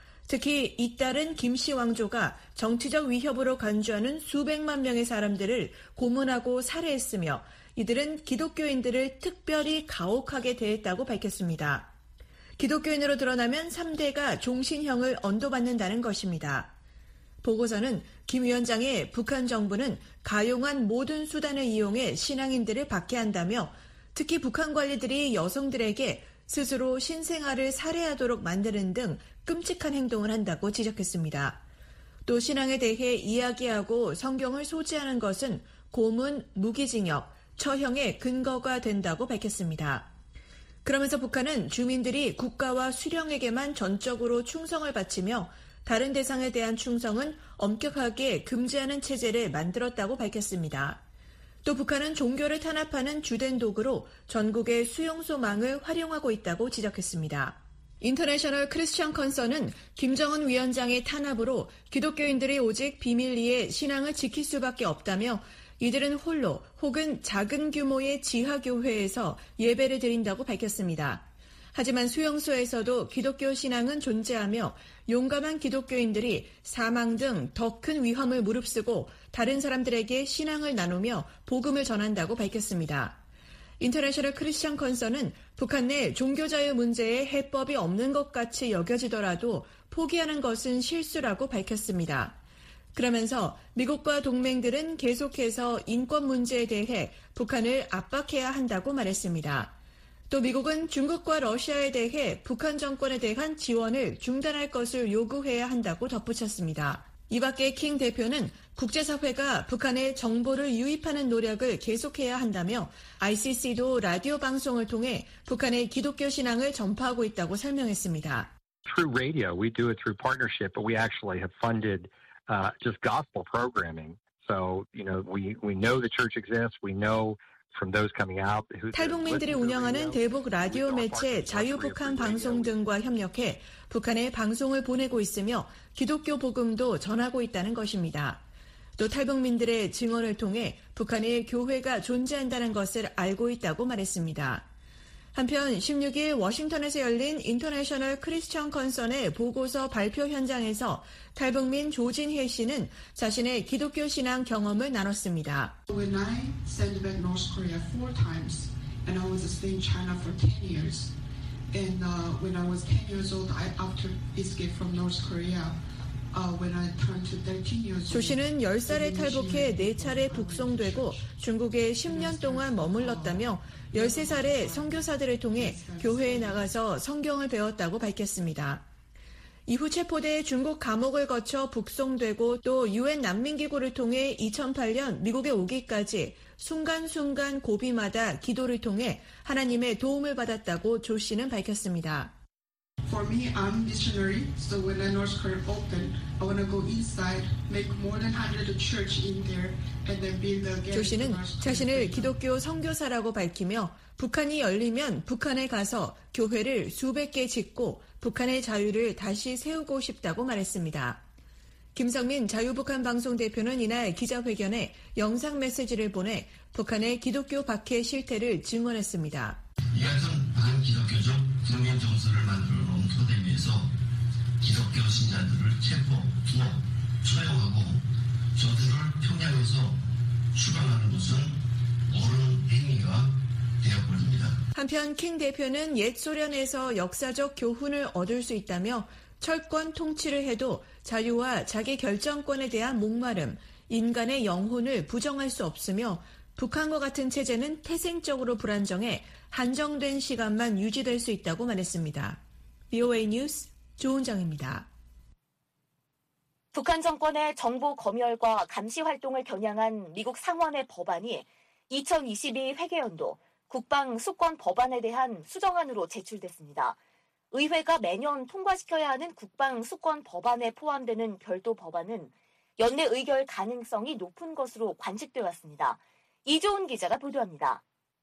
특히 잇따른 김씨 왕조가 정치적 위협으로 간주하는 수백만 명의 사람들을 고문하고 살해했으며 이들은 기독교인들을 특별히 가혹하게 대했다고 밝혔습니다. 기독교인으로 드러나면 3대가 종신형을 언도받는다는 것입니다. 보고서는 김 위원장의 북한 정부는 가용한 모든 수단을 이용해 신앙인들을 박해한다며 특히 북한 관리들이 여성들에게 스스로 신생아를 살해하도록 만드는 등 끔찍한 행동을 한다고 지적했습니다. 또 신앙에 대해 이야기하고 성경을 소지하는 것은 고문, 무기징역, 처형의 근거가 된다고 밝혔습니다. 그러면서 북한은 주민들이 국가와 수령에게만 전적으로 충성을 바치며 다른 대상에 대한 충성은 엄격하게 금지하는 체제를 만들었다고 밝혔습니다. 또 북한은 종교를 탄압하는 주된 도구로 전국의 수용소망을 활용하고 있다고 지적했습니다. 인터내셔널 크리스천 컨선은 김정은 위원장의 탄압으로 기독교인들이 오직 비밀리에 신앙을 지킬 수밖에 없다며 이들은 홀로 혹은 작은 규모의 지하교회에서 예배를 드린다고 밝혔습니다. 하지만 수용소에서도 기독교 신앙은 존재하며 용감한 기독교인들이 사망 등 더 큰 위험을 무릅쓰고 다른 사람들에게 신앙을 나누며 복음을 전한다고 밝혔습니다. 인터내셔널 크리스천 컨선은 북한 내 종교자유 문제에 해법이 없는 것 같이 여겨지더라도 포기하는 것은 실수라고 밝혔습니다. 그러면서 미국과 동맹들은 계속해서 인권 문제에 대해 북한을 압박해야 한다고 말했습니다. 또 미국은 중국과 러시아에 대해 북한 정권에 대한 지원을 중단할 것을 요구해야 한다고 덧붙였습니다. 이 밖에 킹 대표는 국제사회가 북한에 정보를 유입하는 노력을 계속해야 한다며 ICC도 라디오 방송을 통해 북한의 기독교 신앙을 전파하고 있다고 설명했습니다. Through radio, we do it through partnership, but we actually have funded just gospel programming. So, we know the church exists. We know from those coming out. 탈북민들이 운영하는 대북 라디오 매체 자유북한 방송 등과 협력해 북한에 방송을 보내고 있으며 기독교 복음도 전하고 있다는 것입니다. 또 탈북민들의 증언을 통해 북한에 교회가 존재한다는 것을 알고 있다고 말했습니다. 한편 16일 워싱턴에서 열린 인터내셔널 크리스천 컨선의 보고서 발표 현장에서 탈북민 조진혜 씨는 자신의 기독교 신앙 경험을 나눴습니다. When I sent back North Korea 4 times and I was staying in China for 10 years. And when I was 10 years old, after escape from North Korea, when I turned to 13 years old. 조 씨는 10살에 탈북해 4차례 북송되고 중국에 10년 동안 머물렀다며 13살에 선교사들을 통해 교회에 나가서 성경을 배웠다고 밝혔습니다. 이후 체포돼 중국 감옥을 거쳐 북송되고 또 UN 난민기구를 통해 2008년 미국에 오기까지 순간순간 고비마다 기도를 통해 하나님의 도움을 받았다고 조 씨는 밝혔습니다. For me, I'm missionary, so when the North Korea open, I want to go inside, make more than 100 church in there, and then build again. 조 씨는 자신을 기독교 선교사라고 밝히며 북한이 열리면 북한에 가서 교회를 수백 개 짓고 북한의 자유를 다시 세우고 싶다고 말했습니다. 김성민 자유북한 방송 대표는 이날 기자회견에 영상 메시지를 보내 북한의 기독교 박해 실태를 증언했습니다. 이같은 반기독교적 국민 정서를 만들어 놓은 토대 위에서 기독교 신자들을 체포, 투옥, 처형하고 저들을 평양에서 추방하는 것은 옳은 행위가 되어버립니다. 한편 킹 대표는 옛 소련에서 역사적 교훈을 얻을 수 있다며 철권 통치를 해도 자유와 자기 결정권에 대한 목마름, 인간의 영혼을 부정할 수 없으며 북한과 같은 체제는 태생적으로 불안정해 한정된 시간만 유지될 수 있다고 말했습니다. VOA 뉴스 조은정입니다. 북한 정권의 정보 검열과 감시 활동을 겨냥한 미국 상원의 법안이 2022 회계연도 국방 수권 법안에 대한 수정안으로 제출됐습니다. 의회가 매년 통과시켜야 하는 국방 수권 법안에 포함되는 별도 법안은 연내 의결 가능성이 높은 것으로 관측돼 왔습니다. 이조은 기자가 보도합니다.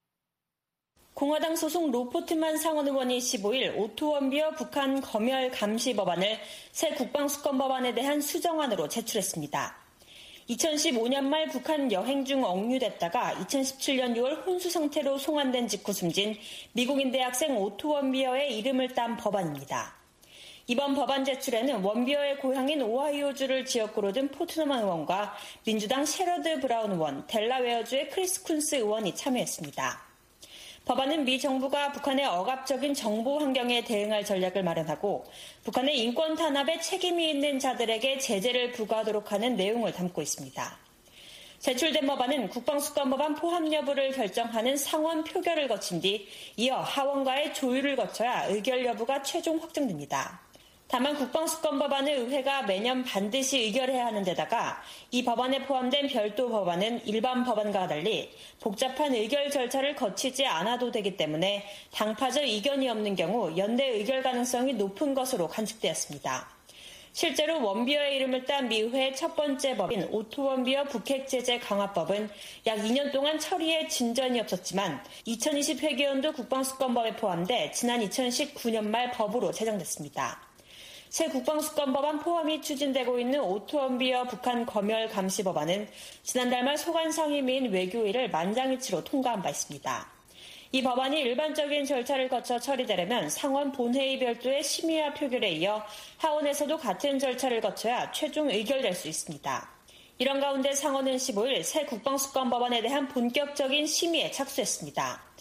공화당 소속 로포트만 상원 의원이 15일 오토원비어 북한 검열 감시 법안을 새 국방수권 법안에 대한 수정안으로 제출했습니다. 2015년 말 북한 여행 중 억류됐다가 2017년 6월 혼수 상태로 송환된 직후 숨진 미국인 대학생 오토원비어의 이름을 딴 법안입니다. 이번 법안 제출에는 원비어의 고향인 오하이오주를 지역구로 둔 포트너만 의원과 민주당 셰러드 브라운 의원, 델라웨어주의 크리스 쿤스 의원이 참여했습니다. 법안은 미 정부가 북한의 억압적인 정보 환경에 대응할 전략을 마련하고 북한의 인권 탄압에 책임이 있는 자들에게 제재를 부과하도록 하는 내용을 담고 있습니다. 제출된 법안은 국방수권법안 포함 여부를 결정하는 상원 표결을 거친 뒤 이어 하원과의 조율을 거쳐야 의결 여부가 최종 확정됩니다. 다만 국방수권법안을 의회가 매년 반드시 의결해야 하는 데다가 이 법안에 포함된 별도 법안은 일반 법안과 달리 복잡한 의결 절차를 거치지 않아도 되기 때문에 당파적 이견이 없는 경우 연내 의결 가능성이 높은 것으로 관측되었습니다. 실제로 원비어의 이름을 딴 미의회의 첫 번째 법인 오토원비어 북핵제재 강화법은 약 2년 동안 처리에 진전이 없었지만 2020 회계연도 국방수권법에 포함돼 지난 2019년 말 법으로 제정됐습니다. 새 국방수권법안 포함이 추진되고 있는 오토원비어 북한 검열 감시 법안은 지난달 말 소관상임위인 외교위를 만장일치로 통과한 바 있습니다. 이 법안이 일반적인 절차를 거쳐 처리되려면 상원 본회의 별도의 심의와 표결에 이어 하원에서도 같은 절차를 거쳐야 최종 의결될 수 있습니다. 이런 가운데 상원은 15일 새 국방수권 법안에 대한 본격적인 심의에 착수했습니다.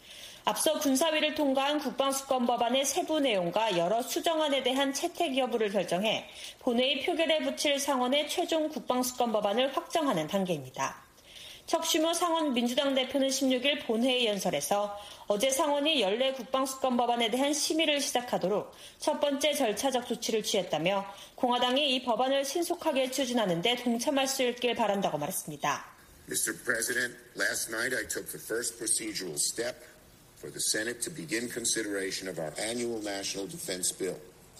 앞서 군사위를 통과한 국방수권법안의 세부 내용과 여러 수정안에 대한 채택 여부를 결정해 본회의 표결에 붙일 상원의 최종 국방수권법안을 확정하는 단계입니다. 척슈머 상원 민주당 대표는 16일 본회의 연설에서 어제 상원이 연례 국방수권법안에 대한 심의를 시작하도록 첫 번째 절차적 조치를 취했다며 공화당이 이 법안을 신속하게 추진하는 데 동참할 수 있길 바란다고 말했습니다. Mr. President, last night I took the first procedural step for the Senate to begin consideration of our annual national defense bill.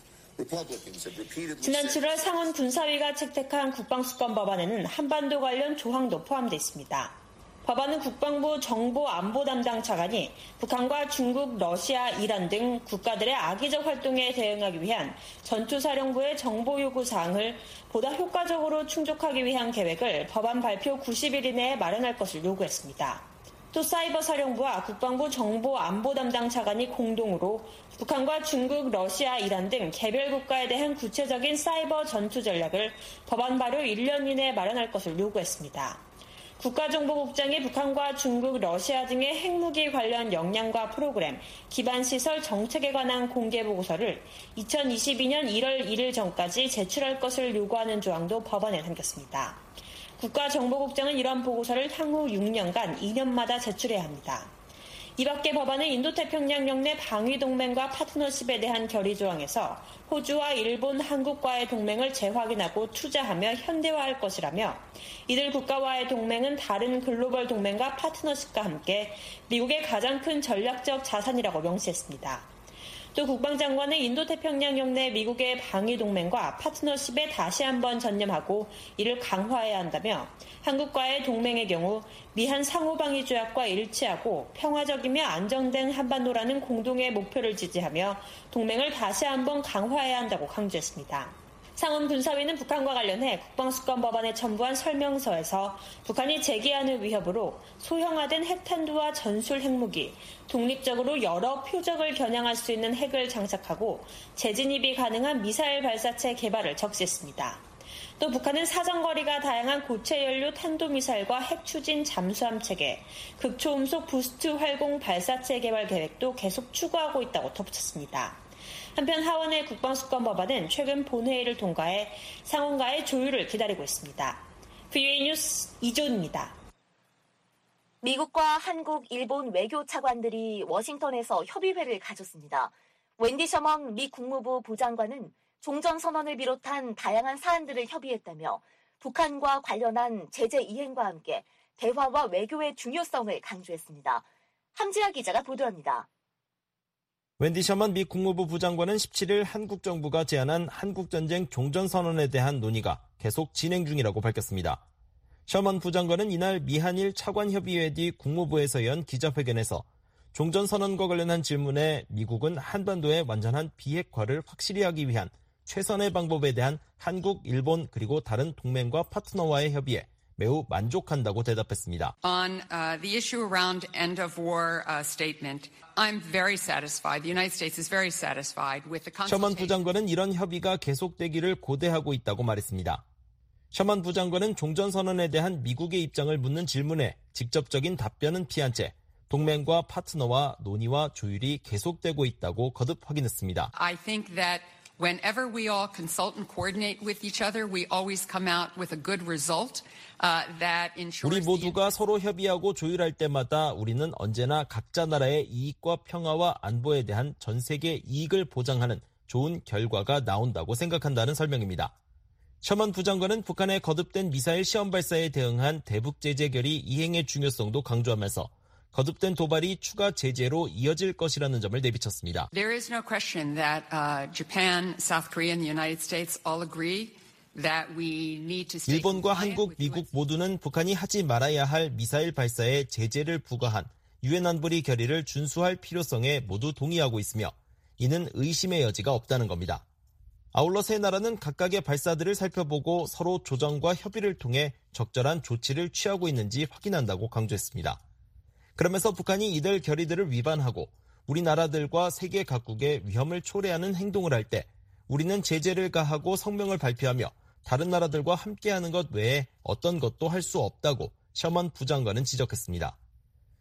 지난 7월 상원 군사위가 채택한 국방수권 법안에는 한반도 관련 조항도 포함되어 있습니다. 법안은 국방부 정보안보 담당 차관이 북한과 중국, 러시아, 이란 등 국가들의 악의적 활동에 대응하기 위한 전투사령부의 정보 요구 사항을 보다 효과적으로 충족하기 위한 계획을 법안 발표 90일 이내에 마련할 것을 요구했습니다. 또 사이버사령부와 국방부 정보안보 담당 차관이 공동으로 북한과 중국, 러시아, 이란 등 개별 국가에 대한 구체적인 사이버 전투 전략을 법안 발효 1년 이내에 마련할 것을 요구했습니다. 국가정보국장이 북한과 중국, 러시아 등의 핵무기 관련 역량과 프로그램, 기반시설 정책에 관한 공개보고서를 2022년 1월 1일 전까지 제출할 것을 요구하는 조항도 법안에 담겼습니다. 국가정보국장은 이러한 보고서를 향후 6년간 2년마다 제출해야 합니다. 이 밖에 법안은 인도태평양 영내 방위동맹과 파트너십에 대한 결의 조항에서 호주와 일본, 한국과의 동맹을 재확인하고 투자하며 현대화할 것이라며 이들 국가와의 동맹은 다른 글로벌 동맹과 파트너십과 함께 미국의 가장 큰 전략적 자산이라고 명시했습니다. 또 국방장관은 인도태평양 영내 미국의 방위동맹과 파트너십에 다시 한번 전념하고 이를 강화해야 한다며 한국과의 동맹의 경우 미한 상호방위조약과 일치하고 평화적이며 안정된 한반도라는 공동의 목표를 지지하며 동맹을 다시 한번 강화해야 한다고 강조했습니다. 상원 군사위는 북한과 관련해 국방수권 법안에 첨부한 설명서에서 북한이 제기하는 위협으로 소형화된 핵탄두와 전술 핵무기, 독립적으로 여러 표적을 겨냥할 수 있는 핵을 장착하고 재진입이 가능한 미사일 발사체 개발을 적시했습니다. 또 북한은 사정거리가 다양한 고체 연료 탄도미사일과 핵 추진 잠수함 체계, 극초음속 부스트 활공 발사체 개발 계획도 계속 추구하고 있다고 덧붙였습니다. 한편 하원의 국방수권 법안은 최근 본회의를 통과해 상원과의 조율을 기다리고 있습니다. VOA 뉴스 이조은입니다. 미국과 한국, 일본 외교 차관들이 워싱턴에서 협의회를 가졌습니다. 웬디 셔먼 미 국무부 부장관은 종전선언을 비롯한 다양한 사안들을 협의했다며 북한과 관련한 제재 이행과 함께 대화와 외교의 중요성을 강조했습니다. 함지아 기자가 보도합니다. 웬디 셔먼 미 국무부 부장관은 17일 한국 정부가 제안한 한국전쟁 종전선언에 대한 논의가 계속 진행 중이라고 밝혔습니다. 셔먼 부장관은 이날 미한일 차관협의회 뒤 국무부에서 연 기자회견에서 종전선언과 관련한 질문에 미국은 한반도의 완전한 비핵화를 확실히 하기 위한 최선의 방법에 대한 한국, 일본 그리고 다른 동맹과 파트너와의 협의에 매우 만족한다고 대답했습니다. On the issue around end of war statement, I'm very satisfied. The United States is very satisfied with the 셔먼 부장관은 이런 협의가 계속되기를 고대하고 있다고 말했습니다. 셔먼 부장관은 종전선언에 대한 미국의 입장을 묻는 질문에 직접적인 답변은 피한 채 동맹과 파트너와 논의와 조율이 계속되고 있다고 거듭 확인했습니다. I think that whenever we all consult and coordinate with each other, we always come out with a good result that ensures 우리 모두가 서로 협의하고 조율할 때마다 우리는 언제나 각자 나라의 이익과 평화와 안보에 대한 전 세계 이익을 보장하는 좋은 결과가 나온다고 생각한다는 설명입니다. 셔먼 부장관은 북한의 거듭된 미사일 시험 발사에 대응한 대북 제재 결의 이행의 중요성도 강조하면서 거듭된 도발이 추가 제재로 이어질 것이라는 점을 내비쳤습니다. There is no question that Japan, South Korea, and the United States all agree that we need to stay 일본과 한국, 미국 모두는 북한이 하지 말아야 할 미사일 발사에 제재를 부과한 유엔 안보리 결의를 준수할 필요성에 모두 동의하고 있으며 이는 의심의 여지가 없다는 겁니다. 아울러 세 나라는 각각의 발사들을 살펴보고 서로 조정과 협의를 통해 적절한 조치를 취하고 있는지 확인한다고 강조했습니다. 그러면서 북한이 이들 결의들을 위반하고 우리나라들과 세계 각국의 위험을 초래하는 행동을 할 때 우리는 제재를 가하고 성명을 발표하며 다른 나라들과 함께하는 것 외에 어떤 것도 할 수 없다고 셔먼 부장관은 지적했습니다.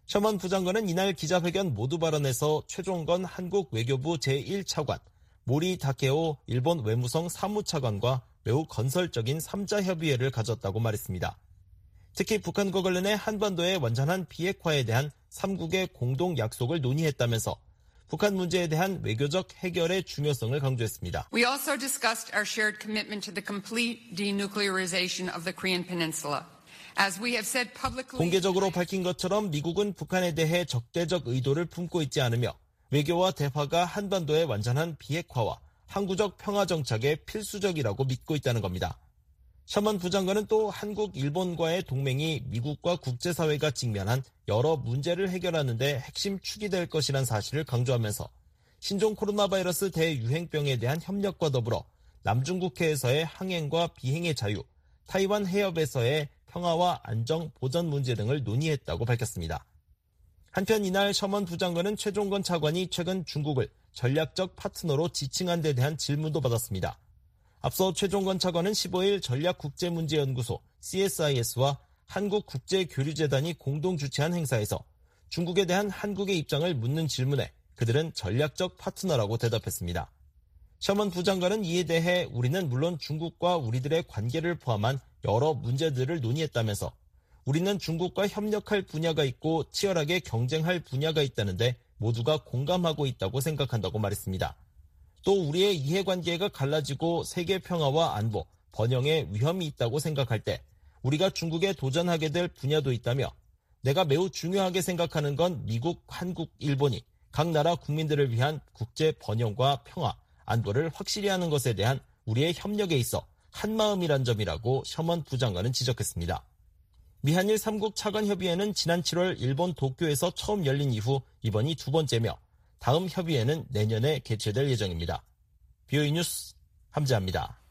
셔먼 부장관은 이날 기자회견 모두 발언에서 최종건 한국 외교부 제1차관, 모리 다케오 일본 외무성 사무차관과 매우 건설적인 3자 협의회를 가졌다고 말했습니다. 특히 북한과 관련해 한반도의 완전한 비핵화에 대한 3국의 공동 약속을 논의했다면서 북한 문제에 대한 외교적 해결의 중요성을 강조했습니다. We also discussed our shared commitment to the complete denuclearization of the Korean Peninsula. As we have said publicly, 공개적으로 밝힌 것처럼 미국은 북한에 대해 적대적 의도를 품고 있지 않으며 외교와 대화가 한반도의 완전한 비핵화와 항구적 평화 정착에 필수적이라고 믿고 있다는 겁니다. 셔먼 부장관은 또 한국, 일본과의 동맹이 미국과 국제사회가 직면한 여러 문제를 해결하는 데 핵심 축이 될 것이란 사실을 강조하면서 신종 코로나 바이러스 대유행병에 대한 협력과 더불어 남중국해에서의 항행과 비행의 자유, 타이완 해협에서의 평화와 안정, 보전 문제 등을 논의했다고 밝혔습니다. 한편 이날 셔먼 부장관은 최종건 차관이 최근 중국을 전략적 파트너로 지칭한 데 대한 질문도 받았습니다. 앞서 최종건 차관은 15일 전략국제문제연구소 CSIS와 한국국제교류재단이 공동 주최한 행사에서 중국에 대한 한국의 입장을 묻는 질문에 그들은 전략적 파트너라고 대답했습니다. 셔먼 부장관은 이에 대해 우리는 물론 중국과 우리들의 관계를 포함한 여러 문제들을 논의했다면서 우리는 중국과 협력할 분야가 있고 치열하게 경쟁할 분야가 있다는데 모두가 공감하고 있다고 생각한다고 말했습니다. 또 우리의 이해관계가 갈라지고 세계 평화와 안보, 번영에 위험이 있다고 생각할 때 우리가 중국에 도전하게 될 분야도 있다며 내가 매우 중요하게 생각하는 건 미국, 한국, 일본이 각 나라 국민들을 위한 국제 번영과 평화, 안보를 확실히 하는 것에 대한 우리의 협력에 있어 한마음이란 점이라고 셔먼 부장관은 지적했습니다. 미한일 3국 차관협의회는 지난 7월 일본 도쿄에서 처음 열린 이후 이번이 두 번째며 다음 협의회는 내년에 개최될 예정입니다. BOE 뉴스 함재합니다.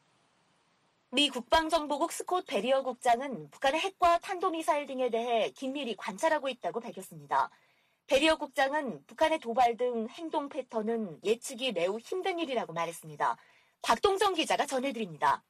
미 국방정보국 스콧 베리어 국장은 북한의 핵과 탄도미사일 등에 대해 긴밀히 관찰하고 있다고 밝혔습니다. 베리어 국장은 북한의 도발 등 행동 패턴은 예측이 매우 힘든 일이라고 말했습니다. 박동정 기자가 전해드립니다.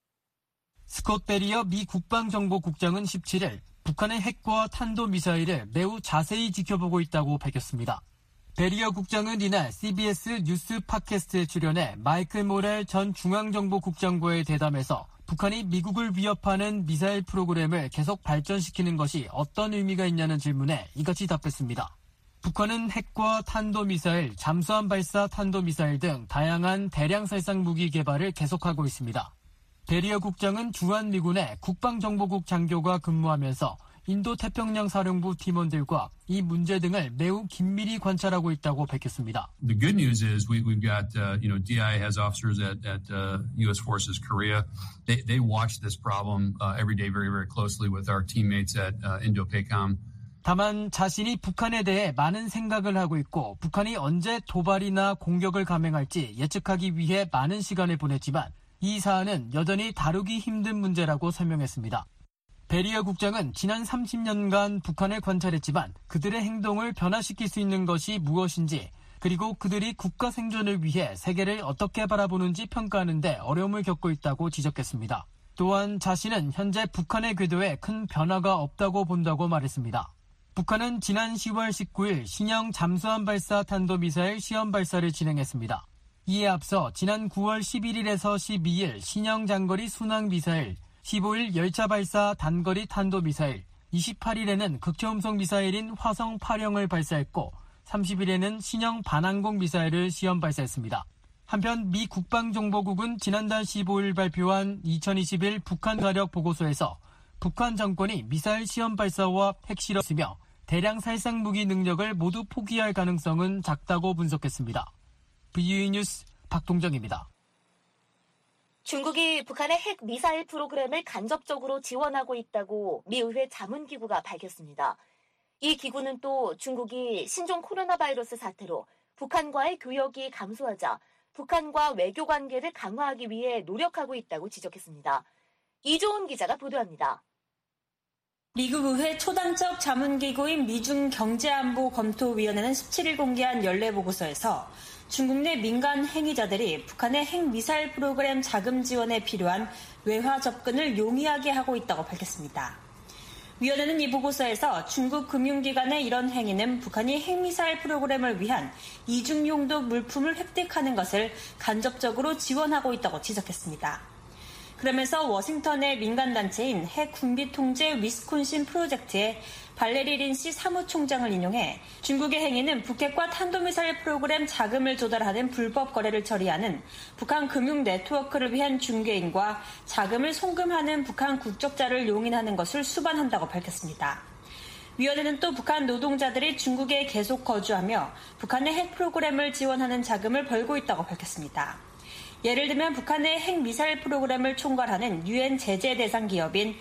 스콧 베리어 미 국방정보국장은 17일 북한의 핵과 탄도미사일을 매우 자세히 지켜보고 있다고 밝혔습니다. 베리어 국장은 이날 CBS 뉴스 팟캐스트에 출연해 마이클 모렐 전 중앙정보국장과의 대담에서 북한이 미국을 위협하는 미사일 프로그램을 계속 발전시키는 것이 어떤 의미가 있냐는 질문에 이같이 답했습니다. 북한은 핵과 탄도미사일, 잠수함 발사 탄도미사일 등 다양한 대량 살상 무기 개발을 계속하고 있습니다. 베리어 국장은 주한미군의 국방정보국 장교가 근무하면서 인도태평양 사령부 팀원들과 이 문제 등을 매우 긴밀히 관찰하고 있다고 밝혔습니다. The good news is we've got DI has officers at U.S. Forces Korea. They watch this problem every day very very closely with our teammates at INDOPACOM. 다만 자신이 북한에 대해 많은 생각을 하고 있고 북한이 언제 도발이나 공격을 감행할지 예측하기 위해 많은 시간을 보냈지만 이 사안은 여전히 다루기 힘든 문제라고 설명했습니다. 베리어 국장은 지난 30년간 북한을 관찰했지만 그들의 행동을 변화시킬 수 있는 것이 무엇인지 그리고 그들이 국가 생존을 위해 세계를 어떻게 바라보는지 평가하는 데 어려움을 겪고 있다고 지적했습니다. 또한 자신은 현재 북한의 궤도에 큰 변화가 없다고 본다고 말했습니다. 북한은 지난 10월 19일 신형 잠수함 발사 탄도미사일 시험 발사를 진행했습니다. 이에 앞서 지난 9월 11일에서 12일 신형 장거리 순항미사일, 15일 열차 발사 단거리 탄도미사일, 28일에는 극초음속 미사일인 화성 8형을 발사했고 30일에는 신형 반항공 미사일을 시험 발사했습니다. 한편 미 국방정보국은 지난달 15일 발표한 2021 북한 가력 보고서에서 북한 정권이 미사일 시험 발사와 핵실험이며 대량 살상 무기 능력을 모두 포기할 가능성은 작다고 분석했습니다. BOE 뉴스 박동정입니다. 중국이 북한의 핵 미사일 프로그램을 간접적으로 지원하고 있다고 미 의회 자문기구가 밝혔습니다. 이 기구는 또 중국이 신종 코로나 바이러스 사태로 북한과의 교역이 감소하자 북한과 외교 관계를 강화하기 위해 노력하고 있다고 지적했습니다. 이조은 기자가 보도합니다. 미국 의회 초당적 자문기구인 미중경제안보검토위원회는 17일 공개한 연례보고서에서 중국 내 민간 행위자들이 북한의 핵미사일 프로그램 자금 지원에 필요한 외화 접근을 용이하게 하고 있다고 밝혔습니다. 위원회는 이 보고서에서 중국 금융기관의 이런 행위는 북한이 핵미사일 프로그램을 위한 이중용도 물품을 획득하는 것을 간접적으로 지원하고 있다고 지적했습니다. 그러면서 워싱턴의 민간단체인 핵군비통제 위스콘신 프로젝트의 발레리 린시 사무총장을 인용해 중국의 행위는 북핵과 탄도미사일 프로그램 자금을 조달하는 불법 거래를 처리하는 북한 금융 네트워크를 위한 중개인과 자금을 송금하는 북한 국적자를 용인하는 것을 수반한다고 밝혔습니다. 위원회는 또 북한 노동자들이 중국에 계속 거주하며 북한의 핵 프로그램을 지원하는 자금을 벌고 있다고 밝혔습니다. 예를 들면 북한의 핵미사일 프로그램을 총괄하는 유엔 제재 대상 기업인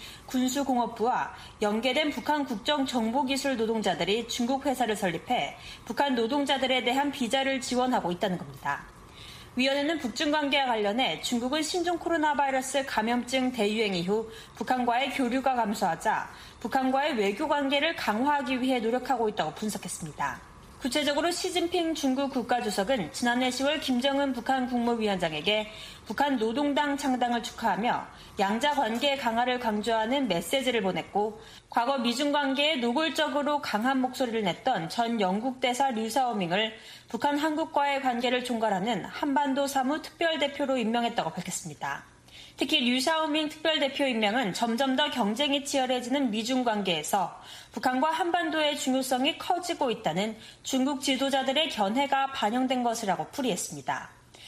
군수공업부와 연계된 북한 국정정보기술 노동자들이 중국 회사를 설립해 북한 노동자들에 대한 비자를 지원하고 있다는 겁니다. 위원회는 북중 관계와 관련해 중국은 신종 코로나 바이러스 감염증 대유행 이후 북한과의 교류가 감소하자 북한과의 외교 관계를 강화하기 위해 노력하고 있다고 분석했습니다. 구체적으로 시진핑 중국 국가주석은 지난해 10월 김정은 북한 국무위원장에게 북한 노동당 창당을 축하하며 양자 관계 강화를 강조하는 메시지를 보냈고 과거 미중 관계에 노골적으로 강한 목소리를 냈던 전 영국 대사 류사오밍을 북한 한국과의 관계를 총괄하는 한반도 사무 특별대표로 임명했다고 밝혔습니다. 특히 류샤오밍 특별대표 임명은 점점 더 경쟁이 치열해지는 미중 관계에서 북한과 한반도의 중요성이 커지고 있다는 중국 지도자들의 견해가 반영된 것이라고 풀이했습니다.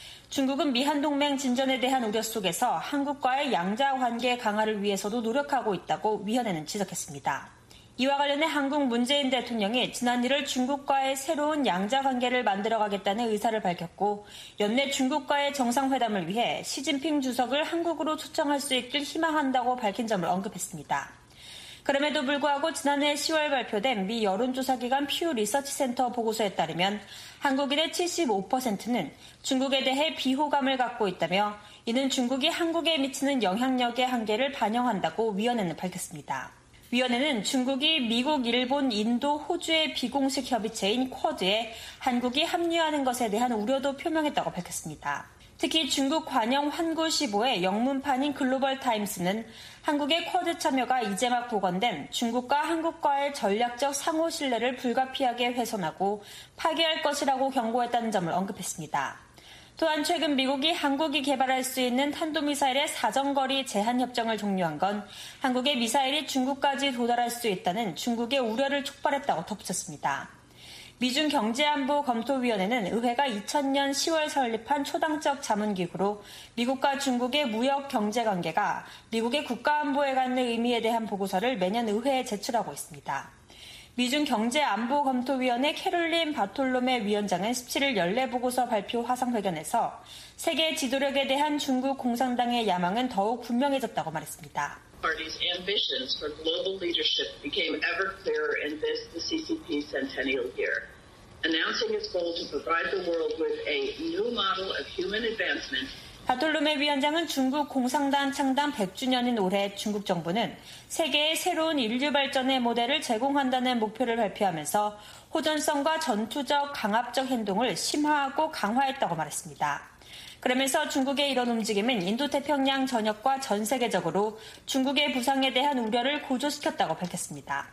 중국은 미한동맹 진전에 대한 우려 속에서 한국과의 양자 관계 강화를 위해서도 노력하고 있다고 위원회는 지적했습니다. 이와 관련해 한국 문재인 대통령이 지난 1월 중국과의 새로운 양자 관계를 만들어가겠다는 의사를 밝혔고 연내 중국과의 정상회담을 위해 시진핑 주석을 한국으로 초청할 수 있길 희망한다고 밝힌 점을 언급했습니다. 그럼에도 불구하고 지난해 10월 발표된 미 여론조사기관 퓨 리서치센터 보고서에 따르면 한국인의 75%는 중국에 대해 비호감을 갖고 있다며 이는 중국이 한국에 미치는 영향력의 한계를 반영한다고 위원회는 밝혔습니다. 위원회는 중국이 미국, 일본, 인도, 호주의 비공식 협의체인 쿼드에 한국이 합류하는 것에 대한 우려도 표명했다고 밝혔습니다. 특히 중국 관영 환구시보의 영문판인 글로벌 타임스는 한국의 쿼드 참여가 이제 막 복원된 중국과 한국과의 전략적 상호 신뢰를 불가피하게 훼손하고 파괴할 것이라고 경고했다는 점을 언급했습니다. 또한 최근 미국이 한국이 개발할 수 있는 탄도미사일의 사정거리 제한 협정을 종료한 건 한국의 미사일이 중국까지 도달할 수 있다는 중국의 우려를 촉발했다고 덧붙였습니다. 미중 경제안보검토위원회는 의회가 2000년 10월 설립한 초당적 자문기구로 미국과 중국의 무역 경제 관계가 미국의 국가안보에 갖는 의미에 대한 보고서를 매년 의회에 제출하고 있습니다. 미중 경제안보검토위원회 캐롤린 바톨로메 위원장은 17일 연례보고서 발표 화상회견에서 세계 지도력에 대한 중국 공산당의 야망은 더욱 분명해졌다고 말했습니다. Party's ambitions for global leadership became ever clearer in this, the CCP centennial year, announcing its goal to provide the world with a new model of human advancement. 바톨로메 위원장은 중국 공산당 창당 100주년인 올해 중국 정부는 세계의 새로운 인류 발전의 모델을 제공한다는 목표를 발표하면서 호전성과 전투적 강압적 행동을 심화하고 강화했다고 말했습니다. 그러면서 중국의 이런 움직임은 인도태평양 전역과 전 세계적으로 중국의 부상에 대한 우려를 고조시켰다고 밝혔습니다.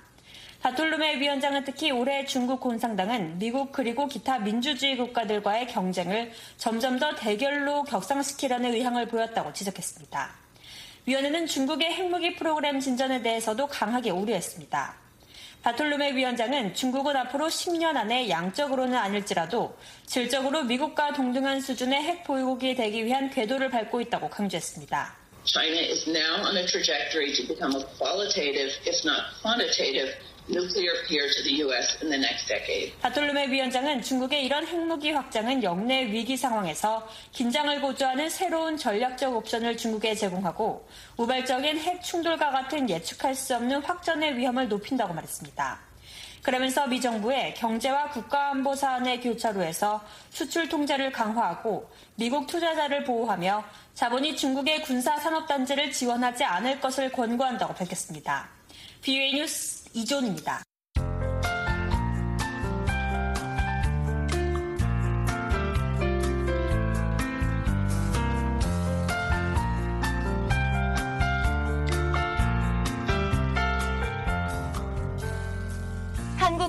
바톨로메 위원장은 특히 올해 중국 공산당은 미국 그리고 기타 민주주의 국가들과의 경쟁을 점점 더 대결로 격상시키려는 의향을 보였다고 지적했습니다. 위원회는 중국의 핵무기 프로그램 진전에 대해서도 강하게 우려했습니다. 바톨로메 위원장은 중국은 앞으로 10년 안에 양적으로는 아닐지라도 질적으로 미국과 동등한 수준의 핵 보유국이 되기 위한 궤도를 밟고 있다고 강조했습니다. China is now on a trajectory to become a qualitative, if not quantitative, nuclear peer to the U.S. in the next decade. 바톨로메 위원장은 중국의 이런 핵무기 확장은 역내 위기 상황에서 긴장을 고조하는 새로운 전략적 옵션을 중국에 제공하고 우발적인 핵 충돌과 같은 예측할 수 없는 확전의 위험을 높인다고 말했습니다. 그러면서 미 정부의 경제와 국가안보 사안의 교차로에서 수출 통제를 강화하고 미국 투자자를 보호하며 자본이 중국의 군사산업단지를 지원하지 않을 것을 권고한다고 밝혔습니다. BOA 뉴스 이존입니다.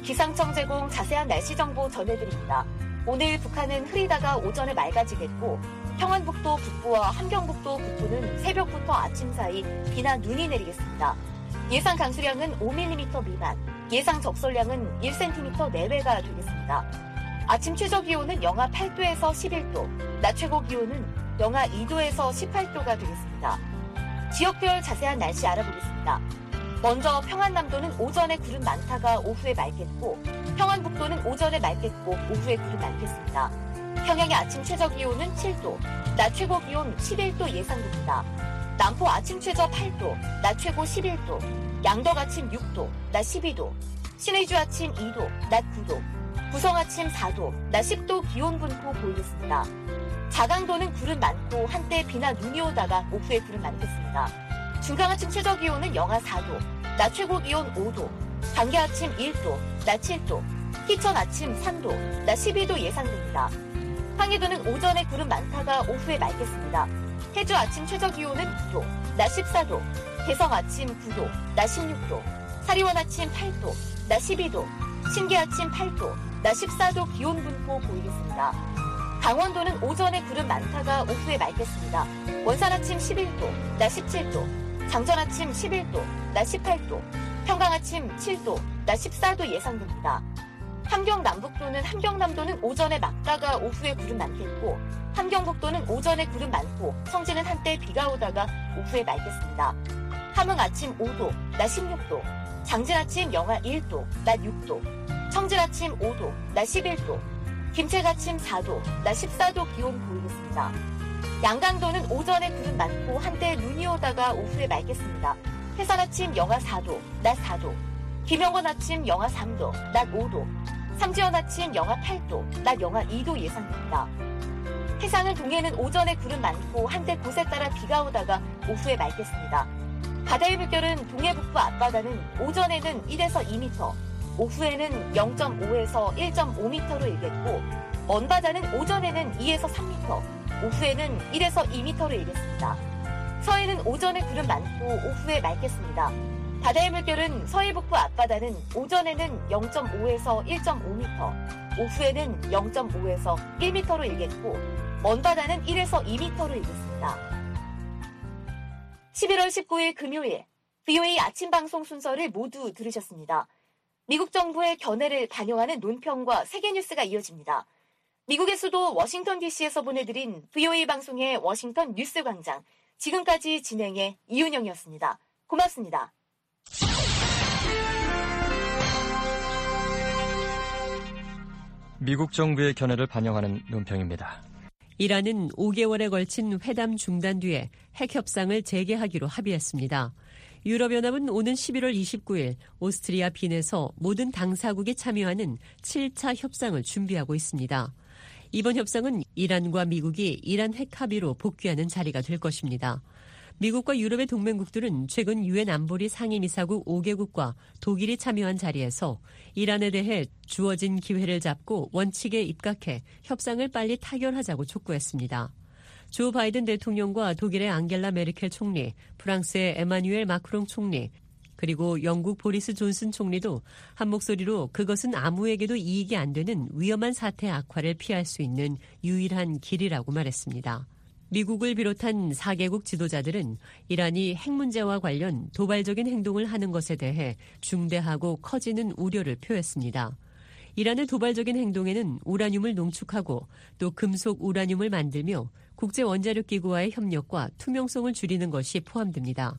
기상청 제공 자세한 날씨 정보 전해드립니다. 오늘 북한은 흐리다가 오전에 맑아지겠고 평안북도 북부와 함경북도 북부는 새벽부터 아침 사이 비나 눈이 내리겠습니다. 예상 강수량은 5mm 미만, 예상 적설량은 1cm 내외가 되겠습니다. 아침 최저 기온은 영하 8도에서 11도, 낮 최고 기온은 영하 2도에서 18도가 되겠습니다. 지역별 자세한 날씨 알아보겠습니다. 먼저 평안남도는 오전에 구름 많다가 오후에 맑겠고 평안북도는 오전에 맑겠고 오후에 구름 많겠습니다. 평양의 아침 최저 기온은 7도, 낮 최고 기온 11도 예상됩니다. 남포 아침 최저 8도, 낮 최고 11도, 양덕 아침 6도, 낮 12도, 신의주 아침 2도, 낮 9도, 구성 아침 4도, 낮 10도 기온 분포 보이겠습니다. 자강도는 구름 많고 한때 비나 눈이 오다가 오후에 구름 많겠습니다. 중강 아침 최저 기온은 영하 4도, 낮 최고 기온 5도, 반개 아침 1도, 낮 7도, 희천 아침 3도, 낮 12도 예상됩니다. 황해도는 오전에 구름 많다가 오후에 맑겠습니다. 해주 아침 최저 기온은 9도, 낮 14도, 개성 아침 9도, 낮 16도, 사리원 아침 8도, 낮 12도, 신계 아침 8도, 낮 14도 기온 분포 보이겠습니다. 강원도는 오전에 구름 많다가 오후에 맑겠습니다. 원산 아침 11도, 낮 17도, 장전 아침 11도, 낮 18도, 평강 아침 7도, 낮 14도 예상됩니다. 함경남도는 오전에 맑다가 오후에 구름 많겠고 함경북도는 오전에 구름 많고 성진은 한때 비가 오다가 오후에 맑겠습니다. 함흥 아침 5도, 낮 16도, 장진 아침 영하 1도, 낮 6도, 청진 아침 5도, 낮 11도, 김책 아침 4도, 낮 14도 기온 보이겠습니다. 양강도는 오전에 구름 많고 한때 눈이 오다가 오후에 맑겠습니다. 해산 아침 영하 4도, 낮 4도, 김영건 아침 영하 3도, 낮 5도, 삼지연 아침 영하 8도, 낮 영하 2도 예상됩니다. 해상은 동해는 오전에 구름 많고 한때 곳에 따라 비가 오다가 오후에 맑겠습니다. 바다의 물결은 동해 북부 앞바다는 오전에는 1에서 2m, 오후에는 0.5에서 1.5m로 일겠고 먼바다는 오전에는 2에서 3m, 오후에는 1에서 2m로 일겠습니다. 서해는 오전에 구름 많고 오후에 맑겠습니다. 바다의 물결은 서해 북부 앞바다는 오전에는 0.5에서 1.5m, 오후에는 0.5에서 1m로 일겠고 먼바다는 1에서 2m로 일겠습니다. 11월 19일 금요일 VOA 아침 방송 순서를 모두 들으셨습니다. 미국 정부의 견해를 반영하는 논평과 세계 뉴스가 이어집니다. 미국의 수도 워싱턴 DC에서 보내드린 VOA 방송의 워싱턴 뉴스 광장, 지금까지 진행의 이윤영이었습니다. 고맙습니다. 미국 정부의 견해를 반영하는 논평입니다. 이란은 5개월에 걸친 회담 중단 뒤에 핵 협상을 재개하기로 합의했습니다. 유럽연합은 오는 11월 29일 오스트리아 빈에서 모든 당사국이 참여하는 7차 협상을 준비하고 있습니다. 이번 협상은 이란과 미국이 이란 핵 합의로 복귀하는 자리가 될 것입니다. 미국과 유럽의 동맹국들은 최근 유엔 안보리 상임이사국 5개국과 독일이 참여한 자리에서 이란에 대해 주어진 기회를 잡고 원칙에 입각해 협상을 빨리 타결하자고 촉구했습니다. 조 바이든 대통령과 독일의 앙겔라 메르켈 총리, 프랑스의 에마뉴엘 마크롱 총리, 그리고 영국 보리스 존슨 총리도 한 목소리로 그것은 아무에게도 이익이 안 되는 위험한 사태 악화를 피할 수 있는 유일한 길이라고 말했습니다. 미국을 비롯한 4개국 지도자들은 이란이 핵 문제와 관련 도발적인 행동을 하는 것에 대해 중대하고 커지는 우려를 표했습니다. 이란의 도발적인 행동에는 우라늄을 농축하고 또 금속 우라늄을 만들며 국제원자력기구와의 협력과 투명성을 줄이는 것이 포함됩니다.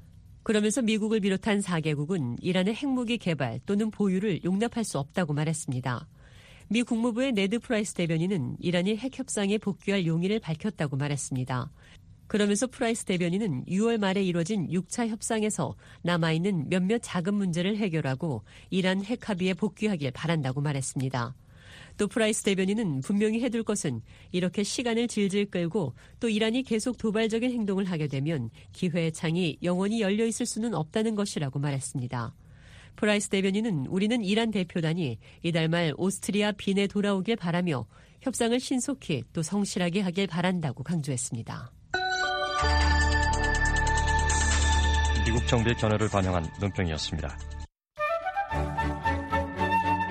그러면서 미국을 비롯한 4개국은 이란의 핵무기 개발 또는 보유를 용납할 수 없다고 말했습니다. 미 국무부의 네드 프라이스 대변인은 이란이 핵 협상에 복귀할 용의를 밝혔다고 말했습니다. 그러면서 프라이스 대변인은 6월 말에 이뤄진 6차 협상에서 남아있는 몇몇 작은 문제를 해결하고 이란 핵 합의에 복귀하길 바란다고 말했습니다. 또 프라이스 대변인은 분명히 해둘 것은 이렇게 시간을 질질 끌고 또 이란이 계속 도발적인 행동을 하게 되면 기회의 창이 영원히 열려 있을 수는 없다는 것이라고 말했습니다. 프라이스 대변인은 우리는 이란 대표단이 이달 말 오스트리아 빈에 돌아오길 바라며 협상을 신속히 또 성실하게 하길 바란다고 강조했습니다. 미국 정부의 견해를 반영한 논평이었습니다.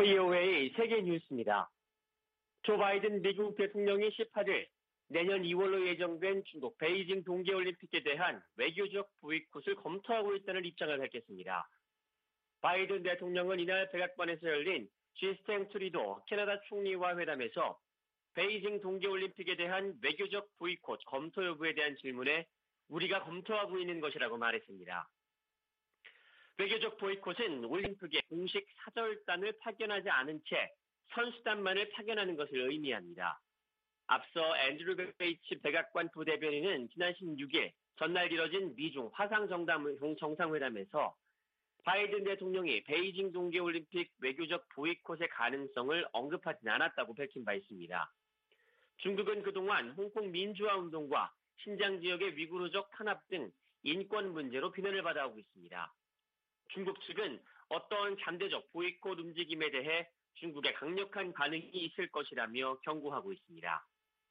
VOA의 세계 뉴스입니다. 조 바이든 미국 대통령이 18일 내년 2월로 예정된 중국 베이징 동계올림픽에 대한 외교적 보이콧을 검토하고 있다는 입장을 밝혔습니다. 바이든 대통령은 이날 백악관에서 열린 지스탱 트루도 캐나다 총리와 회담에서 베이징 동계올림픽에 대한 외교적 보이콧 검토 여부에 대한 질문에 우리가 검토하고 있는 것이라고 말했습니다. 외교적 보이콧은 올림픽에 공식 사절단을 파견하지 않은 채 선수단만을 파견하는 것을 의미합니다. 앞서 앤드류 베이츠 백악관 부대변인은 지난 16일 전날 이뤄진 미중 화상정상회담에서 바이든 대통령이 베이징 동계올림픽 외교적 보이콧의 가능성을 언급하진 않았다고 밝힌 바 있습니다. 중국은 그동안 홍콩 민주화운동과 신장 지역의 위구르족 탄압 등 인권 문제로 비난을 받아오고 있습니다. 중국 측은 어떠한 잠재적 보이콧 움직임에 대해 중국의 강력한 반응이 있을 것이라며 경고하고 있습니다.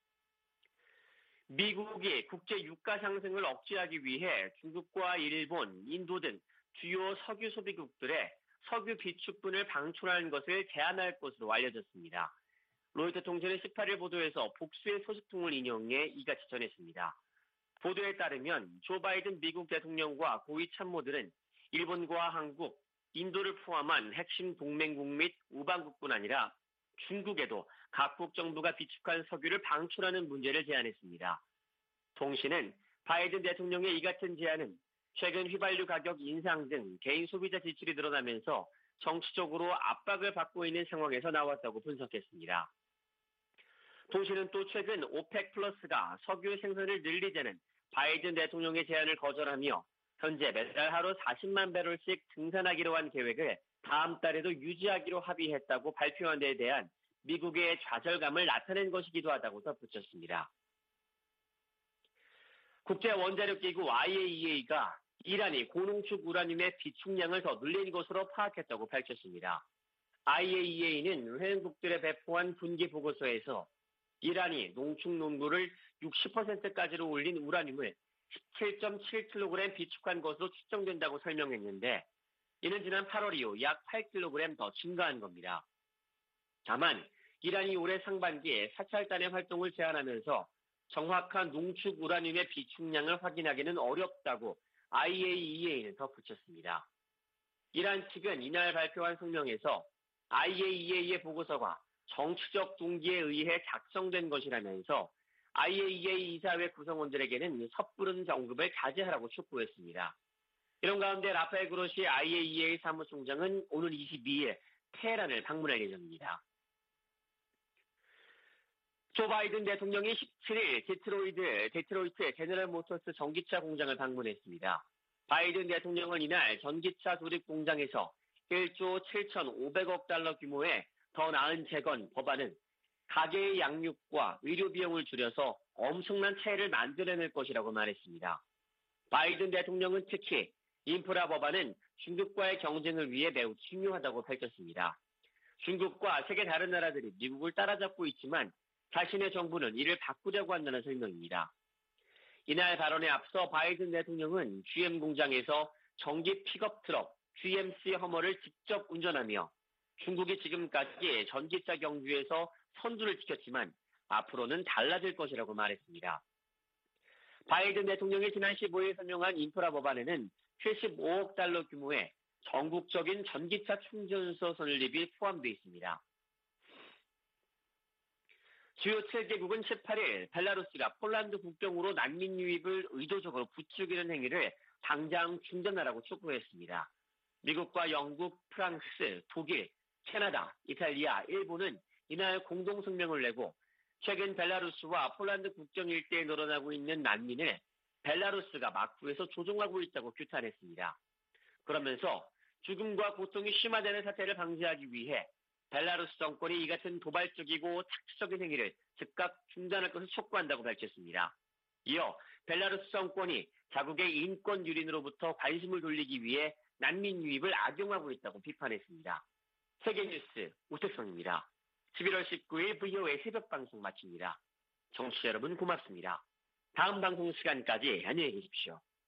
미국이 국제 유가 상승을 억제하기 위해 중국과 일본, 인도 등 주요 석유 소비국들의 석유 비축분을 방출하는 것을 제한할 것으로 알려졌습니다. 로이터 통신은 18일 보도에서 복수의 소식통을 인용해 이같이 전했습니다. 보도에 따르면 조 바이든 미국 대통령과 고위 참모들은 일본과 한국, 인도를 포함한 핵심 동맹국 및 우방국뿐 아니라 중국에도 각국 정부가 비축한 석유를 방출하는 문제를 제안했습니다. 통신은 바이든 대통령의 이 같은 제안은 최근 휘발유 가격 인상 등 개인 소비자 지출이 늘어나면서 정치적으로 압박을 받고 있는 상황에서 나왔다고 분석했습니다. 통신은 또 최근 오펙 플러스가 석유 생산을 늘리자는 바이든 대통령의 제안을 거절하며 현재 매달 하루 40만 배럴씩 증산하기로 한 계획을 다음 달에도 유지하기로 합의했다고 발표한 데에 대한 미국의 좌절감을 나타낸 것이기도 하다고 덧붙였습니다. 국제원자력기구 IAEA가 이란이 고농축 우라늄의 비축량을 더 늘린 것으로 파악했다고 밝혔습니다. IAEA는 회원국들에 배포한 분기 보고서에서 이란이 농축 농도를 60%까지로 올린 우라늄을 17.7kg 비축한 것으로 추정된다고 설명했는데 이는 지난 8월 이후 약 8kg 더 증가한 겁니다. 다만 이란이 올해 상반기에 사찰단의 활동을 제한하면서 정확한 농축 우라늄의 비축량을 확인하기는 어렵다고 IAEA는 덧붙였습니다. 이란 측은 이날 발표한 성명에서 IAEA의 보고서가 정치적 동기에 의해 작성된 것이라면서 IAEA 이사회 구성원들에게는 섣부른 언급을 자제하라고 촉구했습니다. 이런 가운데 라파엘 그로시 IAEA 사무총장은 오늘 22일 테헤란을 방문할 예정입니다. 조 바이든 대통령이 17일 데트로이트 제너럴 모터스 전기차 공장을 방문했습니다. 바이든 대통령은 이날 전기차 조립 공장에서 1조 7,500억 달러 규모의 더 나은 재건 법안은 가계의 양육과 의료 비용을 줄여서 엄청난 차이를 만들어낼 것이라고 말했습니다. 바이든 대통령은 특히 인프라 법안은 중국과의 경쟁을 위해 매우 중요하다고 밝혔습니다. 중국과 세계 다른 나라들이 미국을 따라잡고 있지만 자신의 정부는 이를 바꾸려고 한다는 설명입니다. 이날 발언에 앞서 바이든 대통령은 GM 공장에서 전기 픽업 트럭 GMC 허머를 직접 운전하며 중국이 지금까지 전기차 경주에서 선두를 지켰지만 앞으로는 달라질 것이라고 말했습니다. 바이든 대통령이 지난 15일 설명한 인프라 법안에는 75억 달러 규모의 전국적인 전기차 충전소 설립이 포함되어 있습니다. 주요 7개국은 18일 벨라루스가 폴란드 국경으로 난민 유입을 의도적으로 부추기는 행위를 당장 중단하라고 촉구했습니다. 미국과 영국, 프랑스, 독일, 캐나다, 이탈리아, 일본은 이날 공동성명을 내고 최근 벨라루스와 폴란드 국경 일대에 늘어나고 있는 난민을 벨라루스가 막부에서 조종하고 있다고 규탄했습니다. 그러면서 죽음과 고통이 심화되는 사태를 방지하기 위해 벨라루스 정권이 이 같은 도발적이고 착취적인 행위를 즉각 중단할 것을 촉구한다고 밝혔습니다. 이어 벨라루스 정권이 자국의 인권 유린으로부터 관심을 돌리기 위해 난민 유입을 악용하고 있다고 비판했습니다. 세계뉴스 우택성입니다. 11월 19일 VOA 새벽 방송 마칩니다. 청취자 여러분 고맙습니다. 다음 방송 시간까지 안녕히 계십시오.